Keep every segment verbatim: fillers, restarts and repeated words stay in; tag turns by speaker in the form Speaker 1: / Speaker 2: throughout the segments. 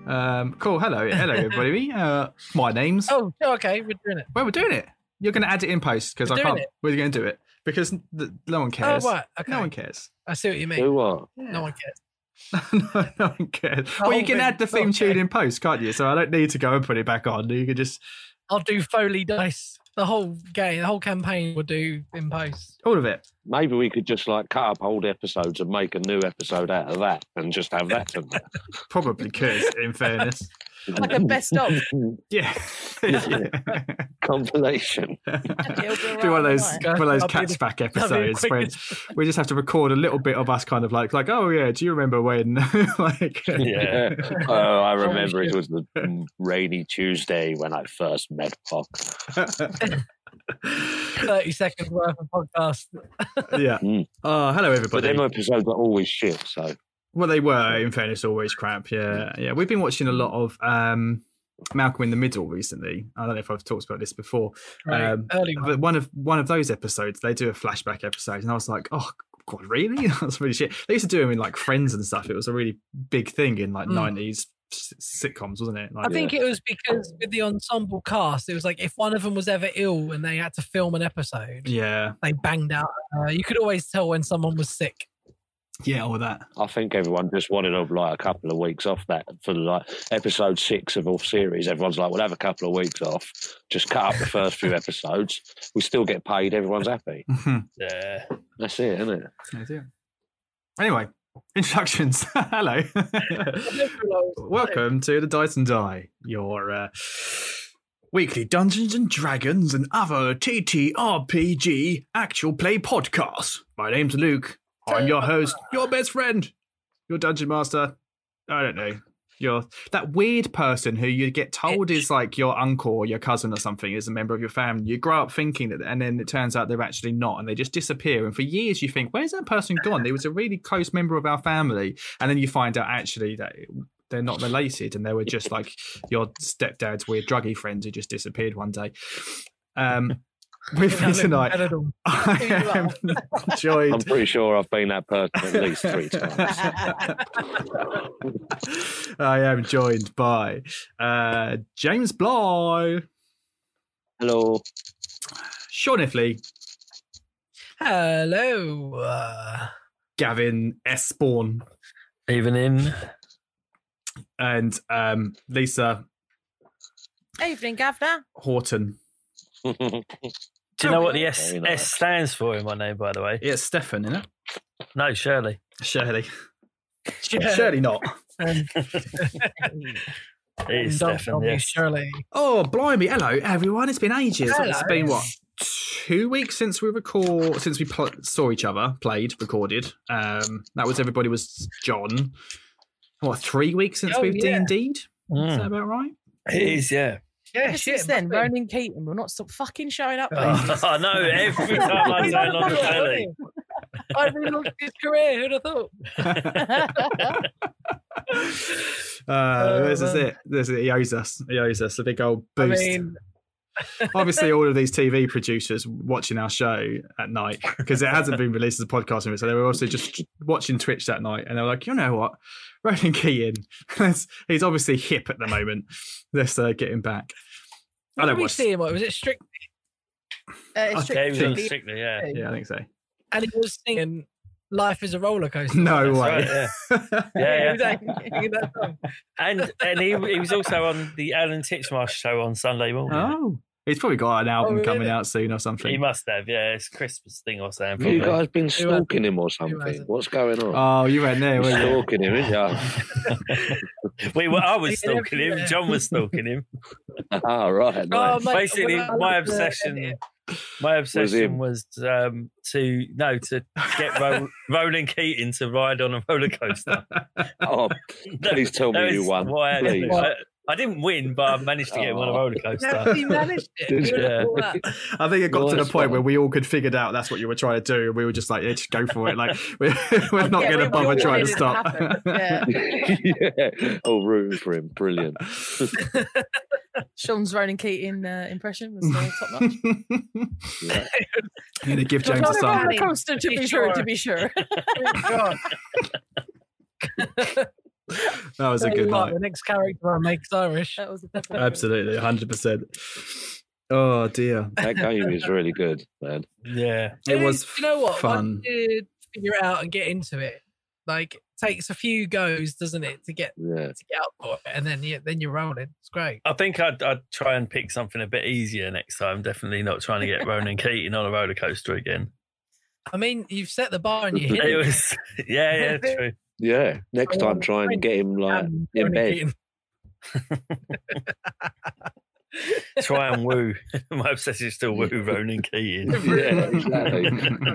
Speaker 1: Um, cool. Hello, hello, everybody. Uh, my name's.
Speaker 2: Oh, okay, we're doing it.
Speaker 1: Well, we're doing it. You're going to add it in post because I can't. It. We're going to do it because th- no one cares.
Speaker 2: Oh, right. Okay.
Speaker 1: No one cares.
Speaker 2: I see what you mean.
Speaker 3: Do what?
Speaker 2: Yeah. No one cares.
Speaker 1: no, no one cares. The well, you can thing. add the theme okay. tune in post, can't you? So I don't need to go and put it back on. You can just.
Speaker 2: I'll do Foley dice. The whole game, the whole campaign, we'll do in post.
Speaker 1: All of it.
Speaker 3: Maybe we could just like cut up old episodes and make a new episode out of that, and just have that.
Speaker 1: Probably could, in fairness.
Speaker 4: Like a best of.
Speaker 1: Yeah. yeah.
Speaker 3: Compilation.
Speaker 1: Be one of those one of those catchback episodes where we just have to record a little bit of us kind of like like, oh yeah, do you remember when like
Speaker 3: yeah. Oh, I remember it was the rainy Tuesday when I first met Puck.
Speaker 2: Thirty seconds worth of podcast.
Speaker 1: Yeah. Mm. Oh, hello everybody.
Speaker 3: But them episodes are always shit, so
Speaker 1: well, they were, in fairness, always crap. Yeah, yeah. We've been watching a lot of um, Malcolm in the Middle recently. I don't know if I've talked about this before.
Speaker 2: Right.
Speaker 1: Um,
Speaker 2: Early
Speaker 1: but one of one of those episodes, they do a flashback episode, and I was like, oh God, really? That's really shit. They used to do them in like Friends and stuff. It was a really big thing in like nineties mm. sitcoms, wasn't it? Like,
Speaker 2: I think
Speaker 1: yeah.
Speaker 2: it was because with the ensemble cast, it was like if one of them was ever ill and they had to film an episode,
Speaker 1: yeah,
Speaker 2: they banged out. Uh, you could always tell when someone was sick.
Speaker 1: Yeah, all that.
Speaker 3: I think everyone just wanted of like a couple of weeks off that for like episode six of all series. Everyone's like, we'll have a couple of weeks off. Just cut up the first few episodes. We still get paid. Everyone's happy.
Speaker 2: Yeah,
Speaker 3: that's it, isn't it?
Speaker 1: That's it. Anyway, introductions. Hello. Welcome to the Dice and Die, your uh, weekly Dungeons and Dragons and other T T R P G actual play podcast. My name's Luke. I'm your host, your best friend, your dungeon master. I don't know. You're that weird person who you get told is like your uncle or your cousin or something is a member of your family. You grow up thinking that, and then it turns out they're actually not, and they just disappear. And for years you think, where's that person gone? They was a really close member of our family. And then you find out actually that they're not related, and they were just like your stepdad's weird druggy friends who just disappeared one day. Um, With me tonight, I am joined.
Speaker 3: I'm pretty sure I've been that person at least three times.
Speaker 1: I am joined by uh, James Bly.
Speaker 3: Hello.
Speaker 1: Sean Ifley.
Speaker 2: Hello. Uh...
Speaker 1: Gavin Espawn.
Speaker 5: Evening.
Speaker 1: And um, Lisa.
Speaker 4: Evening, Governor.
Speaker 1: Horton.
Speaker 5: Do you know what the S, nice. S stands for in my name, by the way?
Speaker 1: Yeah, it's Stefan, isn't it?
Speaker 5: No, Shirley.
Speaker 1: Shirley. Shirley not.
Speaker 5: It is Stefan, yes.
Speaker 2: Shirley.
Speaker 1: Oh, blimey. Hello, everyone. It's been ages.
Speaker 2: Hello.
Speaker 1: It's been, what, two weeks since we record, since we pl- saw each other, played, recorded. Um, that was Everybody Was John. What, three weeks since
Speaker 2: oh,
Speaker 1: we've
Speaker 2: yeah.
Speaker 1: D and D'd?
Speaker 5: Mm.
Speaker 1: Is that about right?
Speaker 5: It is, yeah.
Speaker 2: Yeah,
Speaker 4: Ever
Speaker 2: shit,
Speaker 4: since then, Ronan Keaton will not stop fucking showing up.
Speaker 5: Oh, I know, every time I turn on the telly.
Speaker 2: I relaunched his career, who'd have thought?
Speaker 1: uh, this is it. This is it. He owes us. He owes us a big old boost.
Speaker 2: I mean...
Speaker 1: Obviously, all of these T V producers watching our show at night because it hasn't been released as a podcast, so they were also just watching Twitch that night, and they were like, you know what, Ronan Keaton, he's obviously hip at the moment. Let's uh, get him back.
Speaker 2: What I don't did we see him? What was it? Strictly.
Speaker 4: Uh, it's
Speaker 5: Strictly.
Speaker 4: strictly.
Speaker 5: Strictly, yeah.
Speaker 1: Yeah, I think so.
Speaker 2: And he was singing "Life Is a Roller Coaster."
Speaker 1: No
Speaker 5: That's
Speaker 1: way.
Speaker 5: Right, yeah, yeah.
Speaker 2: yeah.
Speaker 5: and and he he was also on the Alan Titchmarsh show on Sunday morning.
Speaker 1: Oh, he's probably got an album
Speaker 2: Oh, really?
Speaker 1: coming out soon or something.
Speaker 5: He must have, yeah. It's a Christmas thing or something.
Speaker 3: Have you
Speaker 5: probably.
Speaker 3: guys been stalking him or something? What's going on?
Speaker 1: Oh, you went there,
Speaker 3: You're
Speaker 1: weren't you?
Speaker 3: stalking him, isn't you?
Speaker 5: we were, I was stalking him. John was stalking him.
Speaker 3: Ah, right.
Speaker 2: Oh,
Speaker 3: Nice.
Speaker 2: mate,
Speaker 5: Basically,
Speaker 2: well,
Speaker 5: my
Speaker 2: uh,
Speaker 5: obsession, my obsession was, was um, to no to get Ro- Ronan Keating to ride on a roller coaster.
Speaker 3: Oh, please tell me
Speaker 5: That
Speaker 3: you
Speaker 5: is
Speaker 3: won.
Speaker 5: why I,
Speaker 3: Please.
Speaker 5: I, I didn't win, but I managed to get him on a roller coaster.
Speaker 2: Yeah, he managed it.
Speaker 5: Yeah.
Speaker 1: I think it got
Speaker 3: Well,
Speaker 1: to the
Speaker 3: that's
Speaker 1: point
Speaker 3: fine.
Speaker 1: where we all could figured out that's what you were trying to do, and we were just like, yeah, just go for it. Like we're, we're not
Speaker 4: Yeah,
Speaker 1: going to
Speaker 4: we- we
Speaker 1: bother
Speaker 4: all
Speaker 1: trying to
Speaker 4: wanted it to
Speaker 1: stop.
Speaker 4: happen. Yeah.
Speaker 3: Yeah. Oh, rooting for him. Brilliant.
Speaker 4: Sean's Ronan Keating uh, impression was uh, top notch.
Speaker 3: Yeah.
Speaker 1: I'm going to give James a
Speaker 4: Not a roller
Speaker 1: sign.
Speaker 4: coaster, to be sure, to be sure.
Speaker 1: That was a good
Speaker 2: Like,
Speaker 1: night.
Speaker 2: the next character I make is Irish.
Speaker 4: That was a definite
Speaker 1: Absolutely, one hundred percent. Oh dear,
Speaker 3: That game is really good, man.
Speaker 5: Yeah.
Speaker 1: it was
Speaker 2: You know what?
Speaker 1: fun.
Speaker 2: Once you figure it out and get into it, like takes a few goes, doesn't it, to get
Speaker 3: Yeah.
Speaker 2: to get up for it, and then you then you're rolling. It's great.
Speaker 5: I think I'd, I'd try and pick something a bit easier next time. Definitely not trying to get Ronan Keating on a roller coaster again.
Speaker 2: I mean, you've set the bar and you hit
Speaker 5: It
Speaker 2: it.
Speaker 5: was, yeah, yeah, true.
Speaker 3: Yeah. Next time, try and get him like
Speaker 2: Um,
Speaker 3: in
Speaker 2: Ronan
Speaker 3: bed.
Speaker 2: Keating.
Speaker 5: Try and woo. My obsession is still woo Ronan Keating.
Speaker 3: Yeah, exactly.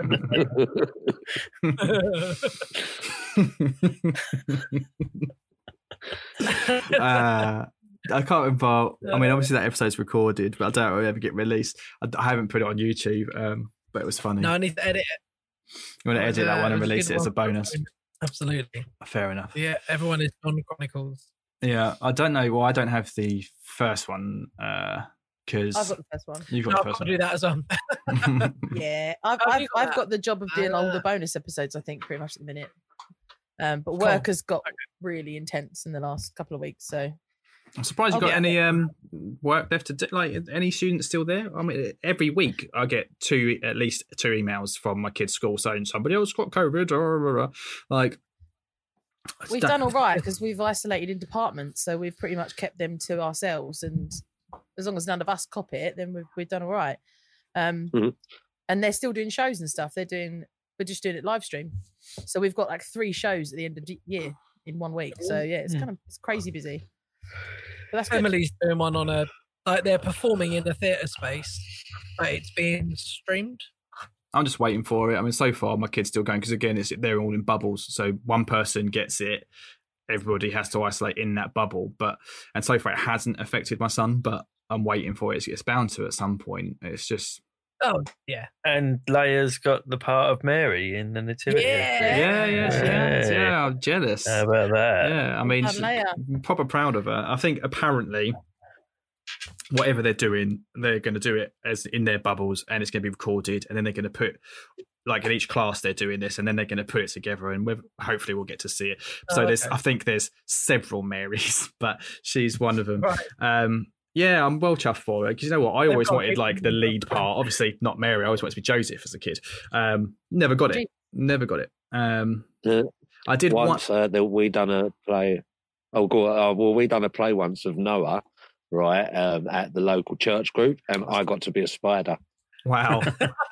Speaker 1: uh, I can't remember. I mean, obviously that episode's recorded, but I doubt it'll ever get released. I, I haven't put it on YouTube, um, but it was funny.
Speaker 2: No, I need to edit it.
Speaker 1: You want to
Speaker 2: It was,
Speaker 1: edit that
Speaker 2: uh,
Speaker 1: one
Speaker 2: it
Speaker 1: and
Speaker 2: was a
Speaker 1: release
Speaker 2: good
Speaker 1: it as a
Speaker 2: one.
Speaker 1: bonus?
Speaker 2: Absolutely.
Speaker 1: Fair enough.
Speaker 2: Yeah, everyone is on Chronicles.
Speaker 1: Yeah, I don't know. Well, I don't have the first one because
Speaker 4: I've got the first one.
Speaker 1: you've
Speaker 2: No,
Speaker 1: got
Speaker 2: I've
Speaker 1: the
Speaker 2: got
Speaker 1: first
Speaker 2: to do that as well.
Speaker 1: one.
Speaker 4: Yeah, I've
Speaker 2: Oh,
Speaker 4: I've,
Speaker 2: you got
Speaker 4: I've
Speaker 2: that.
Speaker 4: got the job of doing all the
Speaker 2: Ah.
Speaker 4: bonus episodes. I think pretty much at the minute. Um, but
Speaker 2: Cool.
Speaker 4: work has got really intense in the last couple of weeks. So
Speaker 1: I'm surprised you
Speaker 4: I'll
Speaker 1: got
Speaker 4: get-
Speaker 1: any um work left to do. Like any students still there? I mean, every week I get two, at least two emails from my kid's school saying somebody else got COVID. Or like
Speaker 4: we've done all right because we've isolated in departments. So we've pretty much kept them to ourselves, and as long as none of us copy it, then we've we've done all right. Um,
Speaker 3: Mhm.
Speaker 4: And they're still doing shows and stuff. They're doing we're just doing it live stream. So we've got like three shows at the end of the year in one week. So yeah, it's
Speaker 2: Mm.
Speaker 4: kind of it's crazy busy. But that's good.
Speaker 2: Emily's doing one on a like they're performing in a theatre space, but it's being streamed.
Speaker 1: I'm just waiting for it. I mean, so far my kid's still going because again, it's they're all in bubbles. So one person gets it, everybody has to isolate in that bubble. But and so far it hasn't affected my son. But I'm waiting for it. It's bound to at some point. It's just
Speaker 2: Oh yeah,
Speaker 5: And Leia's got the part of Mary in the Nativity.
Speaker 2: Yeah.
Speaker 1: yeah, yeah, yeah.
Speaker 5: Hey.
Speaker 1: yeah I'm jealous.
Speaker 5: How about that?
Speaker 1: Yeah, I mean,
Speaker 4: Love Leia.
Speaker 1: I'm proper proud of her. I think apparently, whatever they're doing, they're going to do it as in their bubbles, and it's going to be recorded, and then they're going to put, like in each class, they're doing this, and then they're going to put it together, and we've, hopefully we'll get to see it. So
Speaker 2: Oh,
Speaker 1: there's,
Speaker 2: okay.
Speaker 1: I think there's several Marys, but she's one of them.
Speaker 2: right.
Speaker 1: Um, yeah, I'm well chuffed for her because you know what, I
Speaker 2: They've
Speaker 1: always
Speaker 2: got
Speaker 1: wanted
Speaker 2: big-
Speaker 1: like the lead part. Obviously, not Mary. I always wanted to be Joseph as a kid. Um, never got it. Never got it. Um,
Speaker 3: Yeah.
Speaker 1: I did want.
Speaker 3: Once uh, there, we done a play. Oh, go uh, well, we done a play once of Noah, right, um, at the local church group, and I got to be a spider.
Speaker 1: Wow.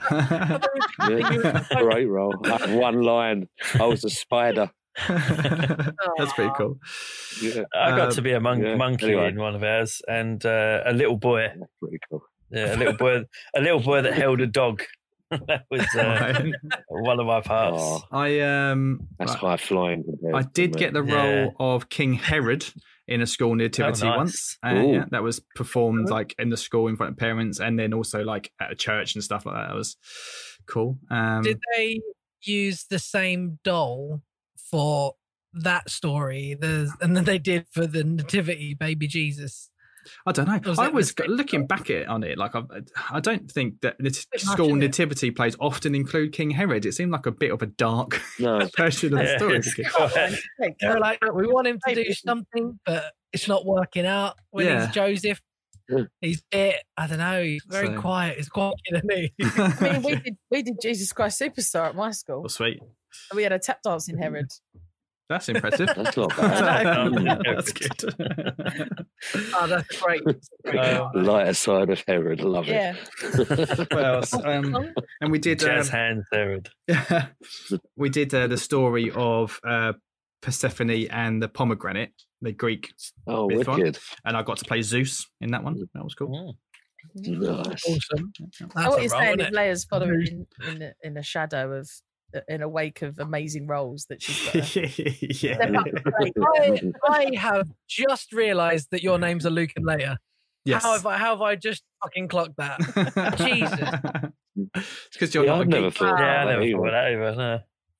Speaker 3: Yeah. Great role. I had one line. I was a spider.
Speaker 1: That's pretty cool.
Speaker 3: Yeah,
Speaker 5: I got
Speaker 1: Um,
Speaker 5: to be a mon-
Speaker 3: yeah,
Speaker 5: monkey
Speaker 3: anyway.
Speaker 5: in one of ours, and uh, a little boy.
Speaker 3: that's pretty cool.
Speaker 5: Yeah, a little boy, a little boy that held a dog. That was uh,
Speaker 1: Right.
Speaker 5: one of my parts.
Speaker 3: Oh,
Speaker 1: I um
Speaker 3: that's
Speaker 1: right,
Speaker 3: high flying. compared
Speaker 1: I
Speaker 3: to
Speaker 1: did
Speaker 3: me.
Speaker 1: get the
Speaker 5: Yeah.
Speaker 1: role of King Herod in a school nativity
Speaker 5: Oh, nice.
Speaker 1: once. Uh,
Speaker 3: Ooh.
Speaker 1: yeah, that was performed like in the school in front of parents, and then also like at a church and stuff like that. That was cool. Um,
Speaker 2: Did they use the same doll for that story, the and then they did for the nativity, baby Jesus?
Speaker 1: I don't know.
Speaker 2: Was
Speaker 1: I
Speaker 2: it
Speaker 1: was
Speaker 2: mistake?
Speaker 1: looking back at on it, like I, I don't think that nat-
Speaker 2: Bit much,
Speaker 1: school
Speaker 2: isn't it?
Speaker 1: nativity plays often include King Herod. It seemed like a bit of a dark
Speaker 3: No,
Speaker 1: version of the
Speaker 5: Yeah,
Speaker 1: story.
Speaker 5: it's quite-
Speaker 2: They were like, "Look, we want him to do something, but it's not working out. When
Speaker 1: Yeah.
Speaker 2: he's Joseph,
Speaker 3: Yeah.
Speaker 2: he's bit. I don't know. He's very
Speaker 1: So-
Speaker 2: quiet. He's quiet, isn't he?
Speaker 4: I mean, we did we did Jesus Christ Superstar at my school.
Speaker 1: Oh, sweet.
Speaker 4: We had a tap dancing Herod.
Speaker 1: That's impressive.
Speaker 3: that's not bad.
Speaker 1: That's good.
Speaker 2: Oh, that's great. That's great.
Speaker 5: Uh,
Speaker 3: The lighter side of Herod. Love
Speaker 4: Yeah.
Speaker 3: it.
Speaker 1: What else? Um, and we did.
Speaker 5: Jazz
Speaker 1: Um,
Speaker 5: hands, Herod.
Speaker 1: we did uh, the story of uh, Persephone and the pomegranate, the Greek,
Speaker 3: Oh,
Speaker 1: Myth one.
Speaker 3: wicked.
Speaker 1: and I got to play Zeus in that one. That was cool.
Speaker 3: Nice.
Speaker 2: Awesome.
Speaker 4: Oh,
Speaker 2: That's
Speaker 4: what
Speaker 2: a
Speaker 4: you're
Speaker 2: role,
Speaker 4: saying
Speaker 2: isn't
Speaker 4: is
Speaker 2: it?
Speaker 4: Leia's following in, in, the, in a shadow of, in a wake of amazing roles that she's got. to
Speaker 1: yeah.
Speaker 4: step up and play.
Speaker 2: I, I have just realised that your names are Luke and Leia.
Speaker 1: Yes.
Speaker 2: How have I? How have I just fucking clocked that? Jesus.
Speaker 1: It's because you're
Speaker 3: Yeah,
Speaker 1: not
Speaker 3: I've
Speaker 1: a
Speaker 3: never
Speaker 1: geek.
Speaker 3: thought
Speaker 5: Yeah, I
Speaker 3: about
Speaker 5: never
Speaker 3: that
Speaker 5: thought
Speaker 3: either.
Speaker 5: that either. No.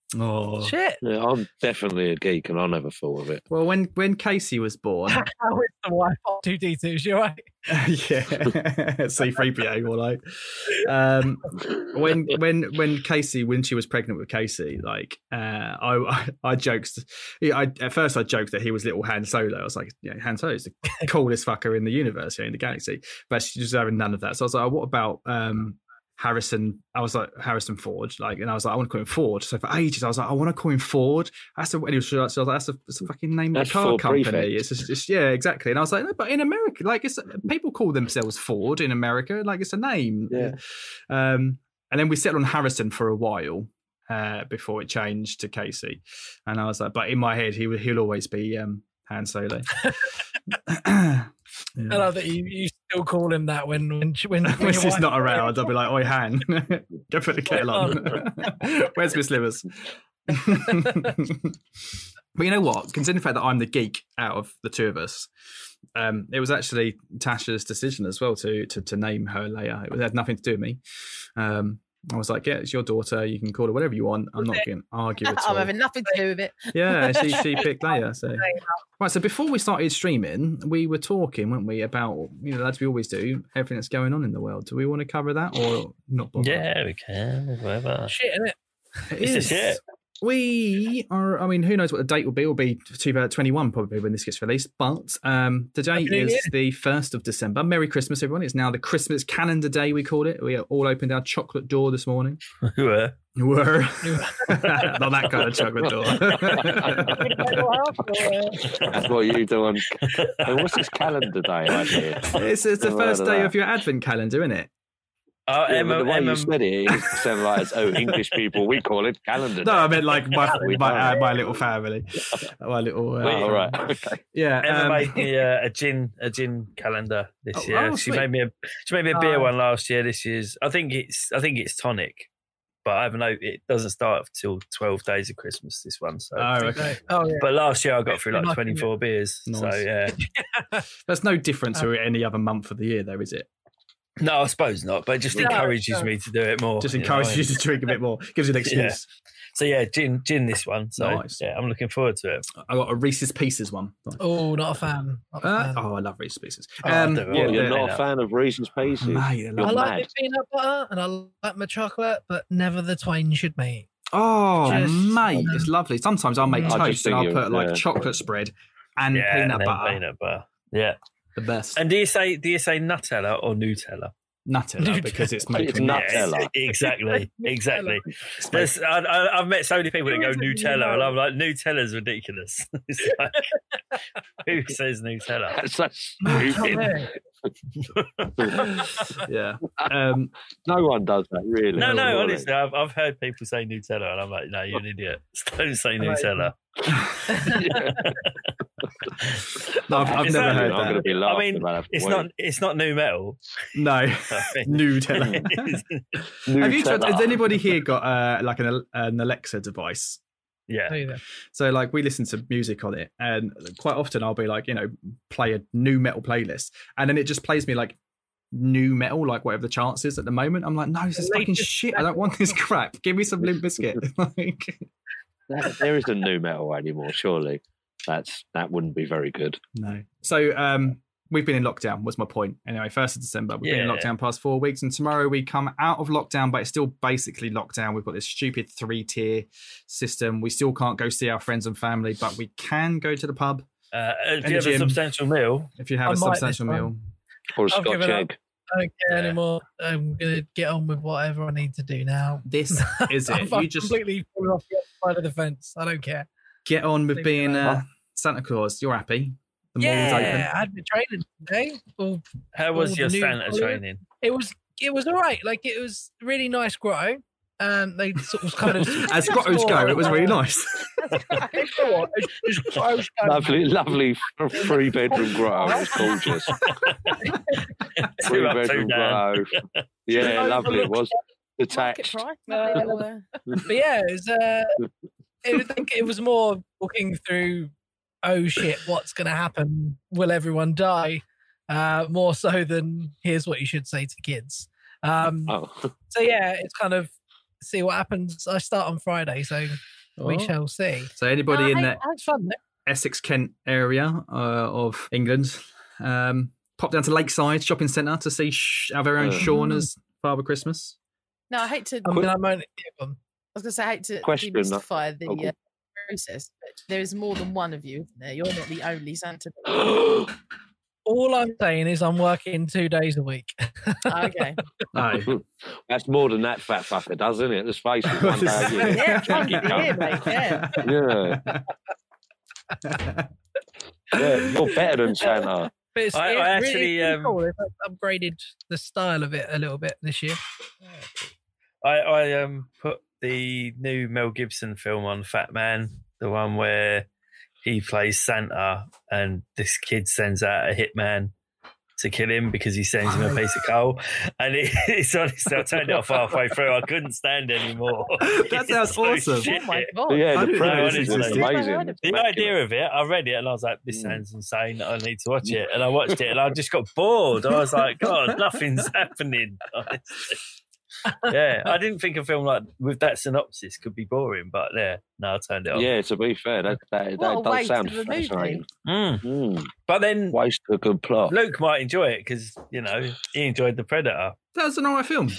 Speaker 1: Oh
Speaker 2: Shit.
Speaker 3: Yeah, I'm definitely a geek, and I never thought of it.
Speaker 1: Well, when when Casey was born,
Speaker 2: How is the wife R two D two? You're right.
Speaker 1: yeah, C three P O more like. Um, when when when Casey when she was pregnant with Casey, like uh, I I joked. I at first I joked that he was little Han Solo. I was like, yeah, Han Solo is the coolest fucker in the universe, yeah, in the galaxy. But she was having none of that. So I was like, oh, what about um. Harrison, I was like Harrison Ford, like, and I was like, I want to call him Ford. So for ages, I was like, I want to call him Ford. That's the, and he was, so I was like, that's the, that's the fucking name
Speaker 3: That's
Speaker 1: of the car
Speaker 3: Ford
Speaker 1: company.
Speaker 3: Prefect.
Speaker 1: It's just, it's, yeah, exactly. And I was like, no, but in America, like, it's people call themselves Ford in America, like it's a name.
Speaker 3: Yeah.
Speaker 1: Um, and then we settled on Harrison for a while uh, before it changed to Casey. And I was like, but in my head, he he'll always be um, Han Solo. Yeah.
Speaker 2: I love that you, you still call him that when when when, when
Speaker 1: When she's
Speaker 2: your wife-
Speaker 1: not around, I'll be like, oi, Han, go put the kettle on. Where's Miss Livers? But you know what? Considering the fact that I'm the geek out of the two of us, um, it was actually Tasha's decision as well to to, to name her Leia. It had nothing to do with me. Um, I was like, yeah, it's your daughter. You can call her whatever you want. I'm not going to argue at all.
Speaker 4: I'm having nothing to do with it.
Speaker 1: Yeah, she she picked Leia. So right. So before we started streaming, we were talking, weren't we, about, you know, as we always do, everything that's going on in the world. Do we want to cover that or not? Bother?
Speaker 5: Yeah, we can. Whatever.
Speaker 2: Shit, innit?
Speaker 1: It
Speaker 5: It's
Speaker 1: is.
Speaker 5: a shit.
Speaker 1: We are, I mean, who knows what the date will be? It will be two thousand twenty-one probably when this gets released. But um, today
Speaker 2: Happy New
Speaker 1: is
Speaker 2: Year.
Speaker 1: the first of December. Merry Christmas, everyone. It's now the Christmas calendar day, we called it. We all opened our chocolate door this morning.
Speaker 5: Were.
Speaker 1: Were. Not that kind of chocolate door.
Speaker 3: That's what you do on. Hey, what's this calendar day? I hear?
Speaker 1: it's it's the
Speaker 3: Never
Speaker 1: first
Speaker 3: heard of
Speaker 1: day
Speaker 3: that.
Speaker 1: of your advent calendar, isn't it?
Speaker 5: Oh,
Speaker 3: Yeah,
Speaker 5: Emma,
Speaker 3: but the way
Speaker 5: Emma,
Speaker 3: you said it, it sounded like, oh, English people, we call it calendar
Speaker 1: No,
Speaker 3: day.
Speaker 1: I meant like my
Speaker 3: We
Speaker 1: my, uh,
Speaker 3: don't.
Speaker 1: my little family, my little. Uh,
Speaker 3: Oh, right. Okay.
Speaker 1: Yeah.
Speaker 5: Emma
Speaker 1: um,
Speaker 5: made me uh, a gin a gin calendar this
Speaker 1: Oh,
Speaker 5: year.
Speaker 1: oh,
Speaker 5: she
Speaker 1: sweet.
Speaker 5: made me a she made me a beer
Speaker 2: Oh.
Speaker 5: one last year. This year's I think it's I think it's tonic, but I haven't know it doesn't start till twelve days of Christmas. This one, so.
Speaker 1: oh, okay.
Speaker 2: Oh yeah.
Speaker 5: But last year I got through like
Speaker 2: Nice,
Speaker 5: twenty four beers. So
Speaker 1: Nice.
Speaker 5: yeah,
Speaker 1: That's no different to any other month of the year, though, is it?
Speaker 5: no, I suppose not. But it just
Speaker 2: No,
Speaker 5: encourages
Speaker 2: no.
Speaker 5: me to do it more.
Speaker 1: Just
Speaker 5: you know
Speaker 1: encourages
Speaker 5: what I
Speaker 1: you
Speaker 5: mean?
Speaker 1: to drink a bit more. Gives you an excuse.
Speaker 5: So yeah, gin gin this one. So
Speaker 1: Nice.
Speaker 5: yeah, I'm looking forward to it.
Speaker 1: I got a Reese's Pieces one.
Speaker 2: Oh, not a fan. Not a
Speaker 1: Uh,
Speaker 2: fan.
Speaker 1: oh, I love Reese's Pieces.
Speaker 5: Oh, I
Speaker 1: Um,
Speaker 5: do.
Speaker 3: What,
Speaker 5: Yeah,
Speaker 3: you're
Speaker 5: yeah,
Speaker 3: not
Speaker 5: yeah.
Speaker 3: a fan of Reese's Pieces?
Speaker 1: mate, I
Speaker 3: You're
Speaker 2: I
Speaker 1: love
Speaker 2: like
Speaker 3: mad.
Speaker 2: the peanut butter and I like my chocolate, but never the twain should meet.
Speaker 1: Oh,
Speaker 2: Just-
Speaker 1: mate, it's lovely. Sometimes I'll make
Speaker 2: I
Speaker 3: just
Speaker 1: toast and
Speaker 3: think
Speaker 1: I'll
Speaker 3: you-
Speaker 1: put like
Speaker 3: yeah.
Speaker 1: chocolate spread and
Speaker 5: yeah,
Speaker 1: peanut
Speaker 5: and then
Speaker 1: butter.
Speaker 5: Peanut butter. Yeah.
Speaker 1: The best.
Speaker 5: And do you say do you say Nutella or Nutella?
Speaker 1: Nutella because it's made
Speaker 3: It's
Speaker 1: from
Speaker 3: nut-
Speaker 1: nuts.
Speaker 3: Nutella.
Speaker 5: Yeah, exactly, exactly.
Speaker 1: It's made-
Speaker 5: There's, I, I, I've met so many people that go
Speaker 2: Who is it
Speaker 5: Nutella,
Speaker 2: you
Speaker 5: and
Speaker 2: know?
Speaker 5: I'm like, Nutella's ridiculous. It's like, who says Nutella?
Speaker 3: That's so
Speaker 2: Oh,
Speaker 3: stupid.
Speaker 2: man.
Speaker 1: yeah. Um,
Speaker 3: No one does that, really.
Speaker 5: No, no,
Speaker 3: Really.
Speaker 5: honestly, I've, I've heard people say Nutella, and I'm like, no, you're an idiot. Don't say
Speaker 2: like
Speaker 5: Nutella.
Speaker 1: no, I've, I've
Speaker 5: Is
Speaker 1: never
Speaker 5: that-
Speaker 1: heard
Speaker 3: I'm going to
Speaker 1: that.
Speaker 3: be
Speaker 5: I
Speaker 3: laughing
Speaker 5: mean,
Speaker 3: about that for
Speaker 5: it's
Speaker 3: a
Speaker 5: not,
Speaker 3: week.
Speaker 5: it's not new metal.
Speaker 1: No.
Speaker 5: I think.
Speaker 1: Nutella. Have you tried,
Speaker 3: Nutella.
Speaker 1: has anybody here got uh, like an, an Alexa device?
Speaker 5: yeah.
Speaker 2: Either.
Speaker 1: So like we listen to music on it, and quite often I'll be like, you know, play a new metal playlist, and then it just plays me like new metal, like whatever the chance is at the moment. I'm like, no, this is
Speaker 2: The
Speaker 1: fucking
Speaker 2: latest
Speaker 1: shit. I don't want this crap. Give me some Limp Bizkit. Like,
Speaker 3: There- there isn't new metal anymore, surely. That's That wouldn't be very good.
Speaker 1: no. So um, we've been in lockdown. Was my point anyway? First of December, we've been in
Speaker 5: Yeah.
Speaker 1: lockdown past four weeks, and tomorrow we come out of lockdown, but it's still basically lockdown. We've got this stupid three tier system. We still can't go see our friends and family, but we can go to the pub
Speaker 5: Uh, if
Speaker 1: And
Speaker 5: you have
Speaker 1: the
Speaker 5: a
Speaker 1: gym.
Speaker 5: substantial meal,
Speaker 1: if you have
Speaker 2: I
Speaker 1: a
Speaker 2: might this
Speaker 1: substantial
Speaker 2: time.
Speaker 1: meal.
Speaker 3: Or a
Speaker 2: I've
Speaker 3: Scotch
Speaker 2: given up.
Speaker 3: egg.
Speaker 2: I don't care
Speaker 5: Yeah.
Speaker 2: anymore. I'm gonna get on with whatever I need to do now.
Speaker 1: This is it.
Speaker 2: I've
Speaker 1: You just
Speaker 2: completely fallen off the other side of the fence. I don't care.
Speaker 1: get on with
Speaker 2: Leave me
Speaker 1: being
Speaker 2: alone.
Speaker 1: uh, Santa Claus. You're happy. The mall's
Speaker 2: Yeah,
Speaker 1: open.
Speaker 2: I had my training today. Well,
Speaker 5: how was
Speaker 2: all
Speaker 5: your
Speaker 2: the new
Speaker 5: Santa
Speaker 2: colour.
Speaker 5: training?
Speaker 2: it was it was all right. Like it was really nice grow. And they sort of kind of
Speaker 1: As grottos go, it was really nice.
Speaker 3: Lovely, lovely three bedroom grow. It's gorgeous. Three
Speaker 5: Two up, two
Speaker 3: bedroom
Speaker 5: down.
Speaker 3: grow. Yeah, lovely. It was
Speaker 4: Market
Speaker 3: detached.
Speaker 4: price. lovely little, uh,
Speaker 2: But yeah, it was. Uh, it, I think it was more walking through. Oh shit! What's going to happen? Will everyone die? Uh, more so than here's what you should say to kids. Um,
Speaker 3: Oh,
Speaker 2: so yeah, it's kind of see what happens. I start on Friday, so We
Speaker 1: Oh.
Speaker 2: shall see.
Speaker 1: So anybody
Speaker 4: No,
Speaker 1: in
Speaker 4: I-
Speaker 1: the
Speaker 2: It's fun, though.
Speaker 1: Essex Kent area uh, of England, um, pop down to Lakeside Shopping Centre to see sh- our very own
Speaker 3: Uh.
Speaker 1: Sean as Father Christmas.
Speaker 4: No, I hate to.
Speaker 2: I
Speaker 4: I
Speaker 2: mean, I'm only, yeah, go on.
Speaker 4: was going to say I hate to
Speaker 3: Question,
Speaker 4: demystify the
Speaker 3: oh, cool.
Speaker 4: uh, process, but there is more than one of you, isn't there? You're not the only Santa.
Speaker 2: All I'm saying is I'm working two days a week.
Speaker 4: Okay.
Speaker 1: Aye.
Speaker 3: That's more than that fat fucker does, isn't it? Let's face it. One day a year.
Speaker 4: Yeah,
Speaker 3: Fucking
Speaker 4: yeah,
Speaker 3: cunt.
Speaker 4: mate, yeah.
Speaker 3: Yeah. Yeah, you're better than Santa.
Speaker 2: But it's,
Speaker 5: I-
Speaker 2: it's
Speaker 5: I
Speaker 2: really,
Speaker 5: actually,
Speaker 2: really
Speaker 5: um,
Speaker 2: cool. They've upgraded the style of it a little bit this year.
Speaker 5: I, I um put the new Mel Gibson film on, Fat Man, the one where he plays Santa and this kid sends out a hitman to kill him because he sends him a piece of coal. And it, it's honestly, I turned it off halfway through. I couldn't stand anymore.
Speaker 1: That sounds
Speaker 5: It's so
Speaker 1: awesome.
Speaker 5: shit.
Speaker 4: Oh my god.
Speaker 3: Yeah,
Speaker 1: I
Speaker 3: the
Speaker 1: didn't know
Speaker 3: premise
Speaker 5: this
Speaker 3: is
Speaker 5: existed.
Speaker 3: amazing.
Speaker 5: The idea of it, I read it and I was like, this
Speaker 3: Mm.
Speaker 5: sounds insane. I need to watch it. And I watched it and I just got bored. I was like, God, nothing's happening. Honestly. Yeah, I didn't think a film like with that synopsis could be boring, but yeah, no, I turned it off.
Speaker 3: Yeah, to be fair, that, that,
Speaker 4: What a
Speaker 3: that does
Speaker 4: waste
Speaker 3: sound
Speaker 4: of a movie.
Speaker 3: fascinating.
Speaker 5: Mm.
Speaker 3: Mm.
Speaker 5: But then
Speaker 3: Waste of a good plot.
Speaker 5: Luke might enjoy it because, you know, he enjoyed The Predator.
Speaker 1: That was an alright film.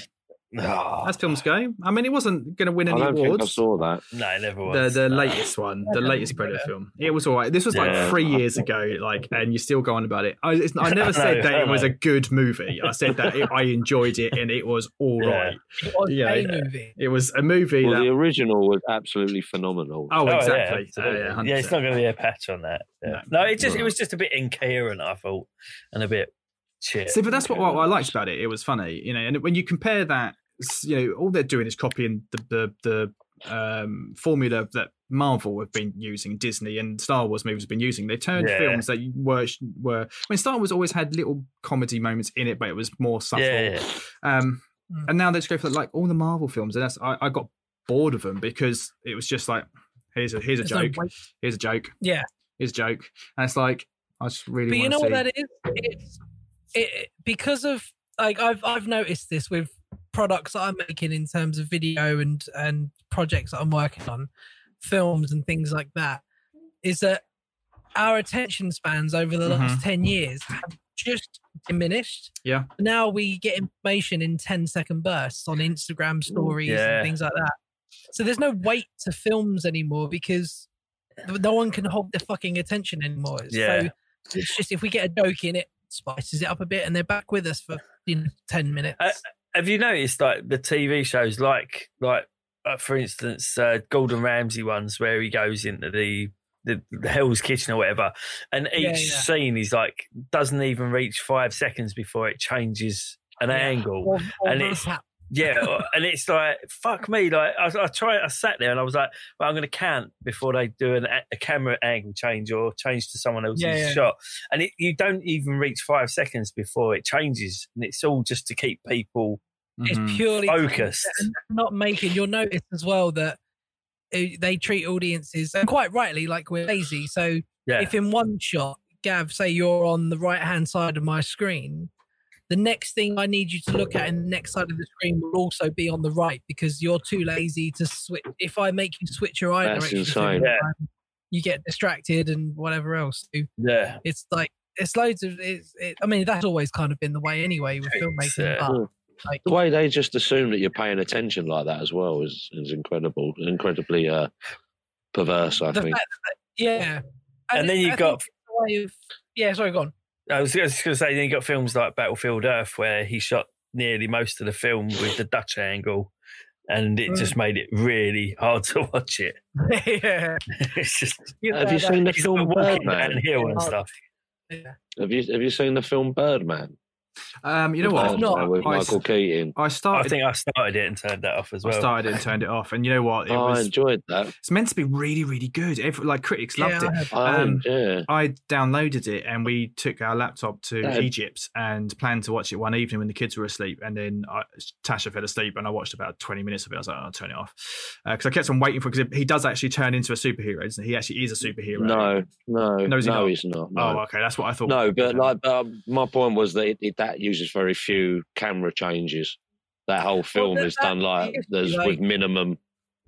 Speaker 5: Oh,
Speaker 1: As films go. I mean, it wasn't going to win
Speaker 3: I
Speaker 1: any
Speaker 3: don't think I
Speaker 1: awards.
Speaker 3: saw that.
Speaker 5: no, it never
Speaker 1: The
Speaker 5: was.
Speaker 1: the
Speaker 5: No.
Speaker 1: latest one, the
Speaker 2: Yeah,
Speaker 1: latest
Speaker 2: Predator.
Speaker 1: Predator film. It was alright. This was like
Speaker 5: Yeah.
Speaker 1: three years ago, like, and you still go on about it. I, it's, I never
Speaker 5: I
Speaker 1: said
Speaker 5: know,
Speaker 1: that
Speaker 5: I
Speaker 1: it was
Speaker 5: know.
Speaker 1: a good movie. I said that it, I enjoyed it and it was all
Speaker 5: Yeah.
Speaker 1: right.
Speaker 2: It was
Speaker 1: Yeah,
Speaker 2: a
Speaker 1: yeah.
Speaker 2: movie.
Speaker 1: It was a movie
Speaker 3: Well,
Speaker 1: that.
Speaker 3: the original was absolutely phenomenal.
Speaker 1: Oh,
Speaker 5: Oh,
Speaker 1: exactly.
Speaker 5: Yeah,
Speaker 1: Uh,
Speaker 5: absolutely.
Speaker 1: yeah,
Speaker 5: yeah,
Speaker 1: one hundred
Speaker 5: it's not going to be a patch on that. Yeah. No, it just it was just a bit incoherent, I thought, and a bit shit.
Speaker 1: See, but that's what, what I liked about it. It was funny, you know. And when you compare that, you know, all they're doing is copying the the, the um, formula that Marvel have been using, Disney and Star Wars movies have been using. They turned
Speaker 5: Yeah.
Speaker 1: films that were were. I mean, Star Wars always had little comedy moments in it, but it was more subtle.
Speaker 5: Yeah, yeah.
Speaker 1: Um,
Speaker 2: Mm.
Speaker 1: and now they just go for like all the Marvel films, and that's I, I got bored of them because it was just like here's a here's a
Speaker 2: There's no
Speaker 1: joke,
Speaker 2: weight.
Speaker 1: here's a joke,
Speaker 2: Yeah.
Speaker 1: here's a joke, and it's like I just really.
Speaker 2: But you
Speaker 1: wanna
Speaker 2: know
Speaker 1: see...
Speaker 2: what that is? It's it, because of like I've I've noticed this with products that I'm making in terms of video and and projects that I'm working on, films and things like that, is that our attention spans over the last ten years have just diminished.
Speaker 1: Yeah.
Speaker 2: Now we get information in ten second bursts on Instagram stories
Speaker 5: Yeah.
Speaker 2: and things like that. So there's no weight to films anymore because no one can hold their fucking attention anymore.
Speaker 5: Yeah.
Speaker 2: So it's just if we get a joke in it, spices it up a bit, and they're back with us for you know, ten minutes.
Speaker 5: Uh, Have you noticed like the T V shows, like like uh, for instance, uh, Gordon Ramsay ones where he goes into the the, the Hell's Kitchen or whatever, and each
Speaker 2: Yeah, yeah.
Speaker 5: scene is like doesn't even reach five seconds before it changes an
Speaker 2: Yeah.
Speaker 5: angle.
Speaker 2: Or- or
Speaker 5: and
Speaker 2: the
Speaker 5: it's-
Speaker 2: tap.
Speaker 5: Yeah, and it's like fuck me. Like I, I try, I sat there and I was like, well, I'm going to count before they do an, a camera angle change or change to someone else's
Speaker 2: Yeah, yeah.
Speaker 5: shot, and it, you don't even reach five seconds before it changes, and it's all just to keep people
Speaker 2: It's
Speaker 1: Mhm.
Speaker 2: purely
Speaker 5: focused.
Speaker 2: and not making. You'll notice as well that uh, they treat audiences, and quite rightly, like we're lazy. So
Speaker 5: Yeah,
Speaker 2: if in one shot, Gav, say you're on the right hand side of my screen, the next thing I need you to look at in the next side of the screen will also be on the right because you're too lazy to switch. If I make you switch your eye
Speaker 3: That's
Speaker 2: direction,
Speaker 3: insane.
Speaker 5: Yeah.
Speaker 2: you get distracted and whatever else. So
Speaker 5: yeah.
Speaker 2: it's like it's loads of. It's, it, I mean, that's always kind of been the way anyway with
Speaker 5: It's,
Speaker 2: filmmaking.
Speaker 5: uh,
Speaker 2: but like,
Speaker 3: The way they just assume that you're paying attention like that as well is, is incredible, incredibly uh, perverse, I
Speaker 2: the
Speaker 3: think.
Speaker 2: fact that, yeah,
Speaker 5: And then
Speaker 2: it-
Speaker 5: you've
Speaker 2: I
Speaker 5: got-
Speaker 2: think it's a way of yeah. Sorry, go on.
Speaker 5: I was just going to say, then you got films like Battlefield Earth where he shot nearly most of the film with the Dutch angle, and it just made it really hard to watch it.
Speaker 2: yeah.
Speaker 5: It's just
Speaker 3: Have you seen the
Speaker 5: he's
Speaker 3: film
Speaker 5: walking
Speaker 3: Birdman?
Speaker 5: downhill and stuff.
Speaker 2: Yeah.
Speaker 3: Have you have you seen the film Birdman?
Speaker 1: Um, you know
Speaker 2: I've
Speaker 1: what?
Speaker 2: not.
Speaker 3: With
Speaker 1: I-
Speaker 3: Michael Keaton.
Speaker 1: I
Speaker 5: I
Speaker 1: started.
Speaker 5: think I started it and turned that off as
Speaker 1: I
Speaker 5: well.
Speaker 1: started it and turned it off, and you know what? It
Speaker 3: Oh, I
Speaker 1: was.
Speaker 3: enjoyed that.
Speaker 1: It's meant to be really, really good. Every, like critics loved
Speaker 2: Yeah,
Speaker 1: it.
Speaker 2: I have-
Speaker 3: I,
Speaker 1: Um,
Speaker 3: yeah.
Speaker 1: I downloaded it and we took our laptop to
Speaker 3: Yeah.
Speaker 1: Egypt and planned to watch it one evening when the kids were asleep. And then I, Tasha fell asleep and I watched about twenty minutes of it. I was like, oh, I'll turn it off. Because I kept on waiting for because he does actually turn into a superhero, doesn't he? He actually is a superhero.
Speaker 3: No, no,
Speaker 1: No,
Speaker 3: no,
Speaker 1: is he not?
Speaker 3: he's not. No.
Speaker 1: Oh, okay. That's what I thought.
Speaker 3: No, but like, but my point was that it, it, that uses very few camera changes. That whole film
Speaker 2: that-
Speaker 3: is done like
Speaker 2: that-
Speaker 3: there's
Speaker 2: like-
Speaker 3: with minimum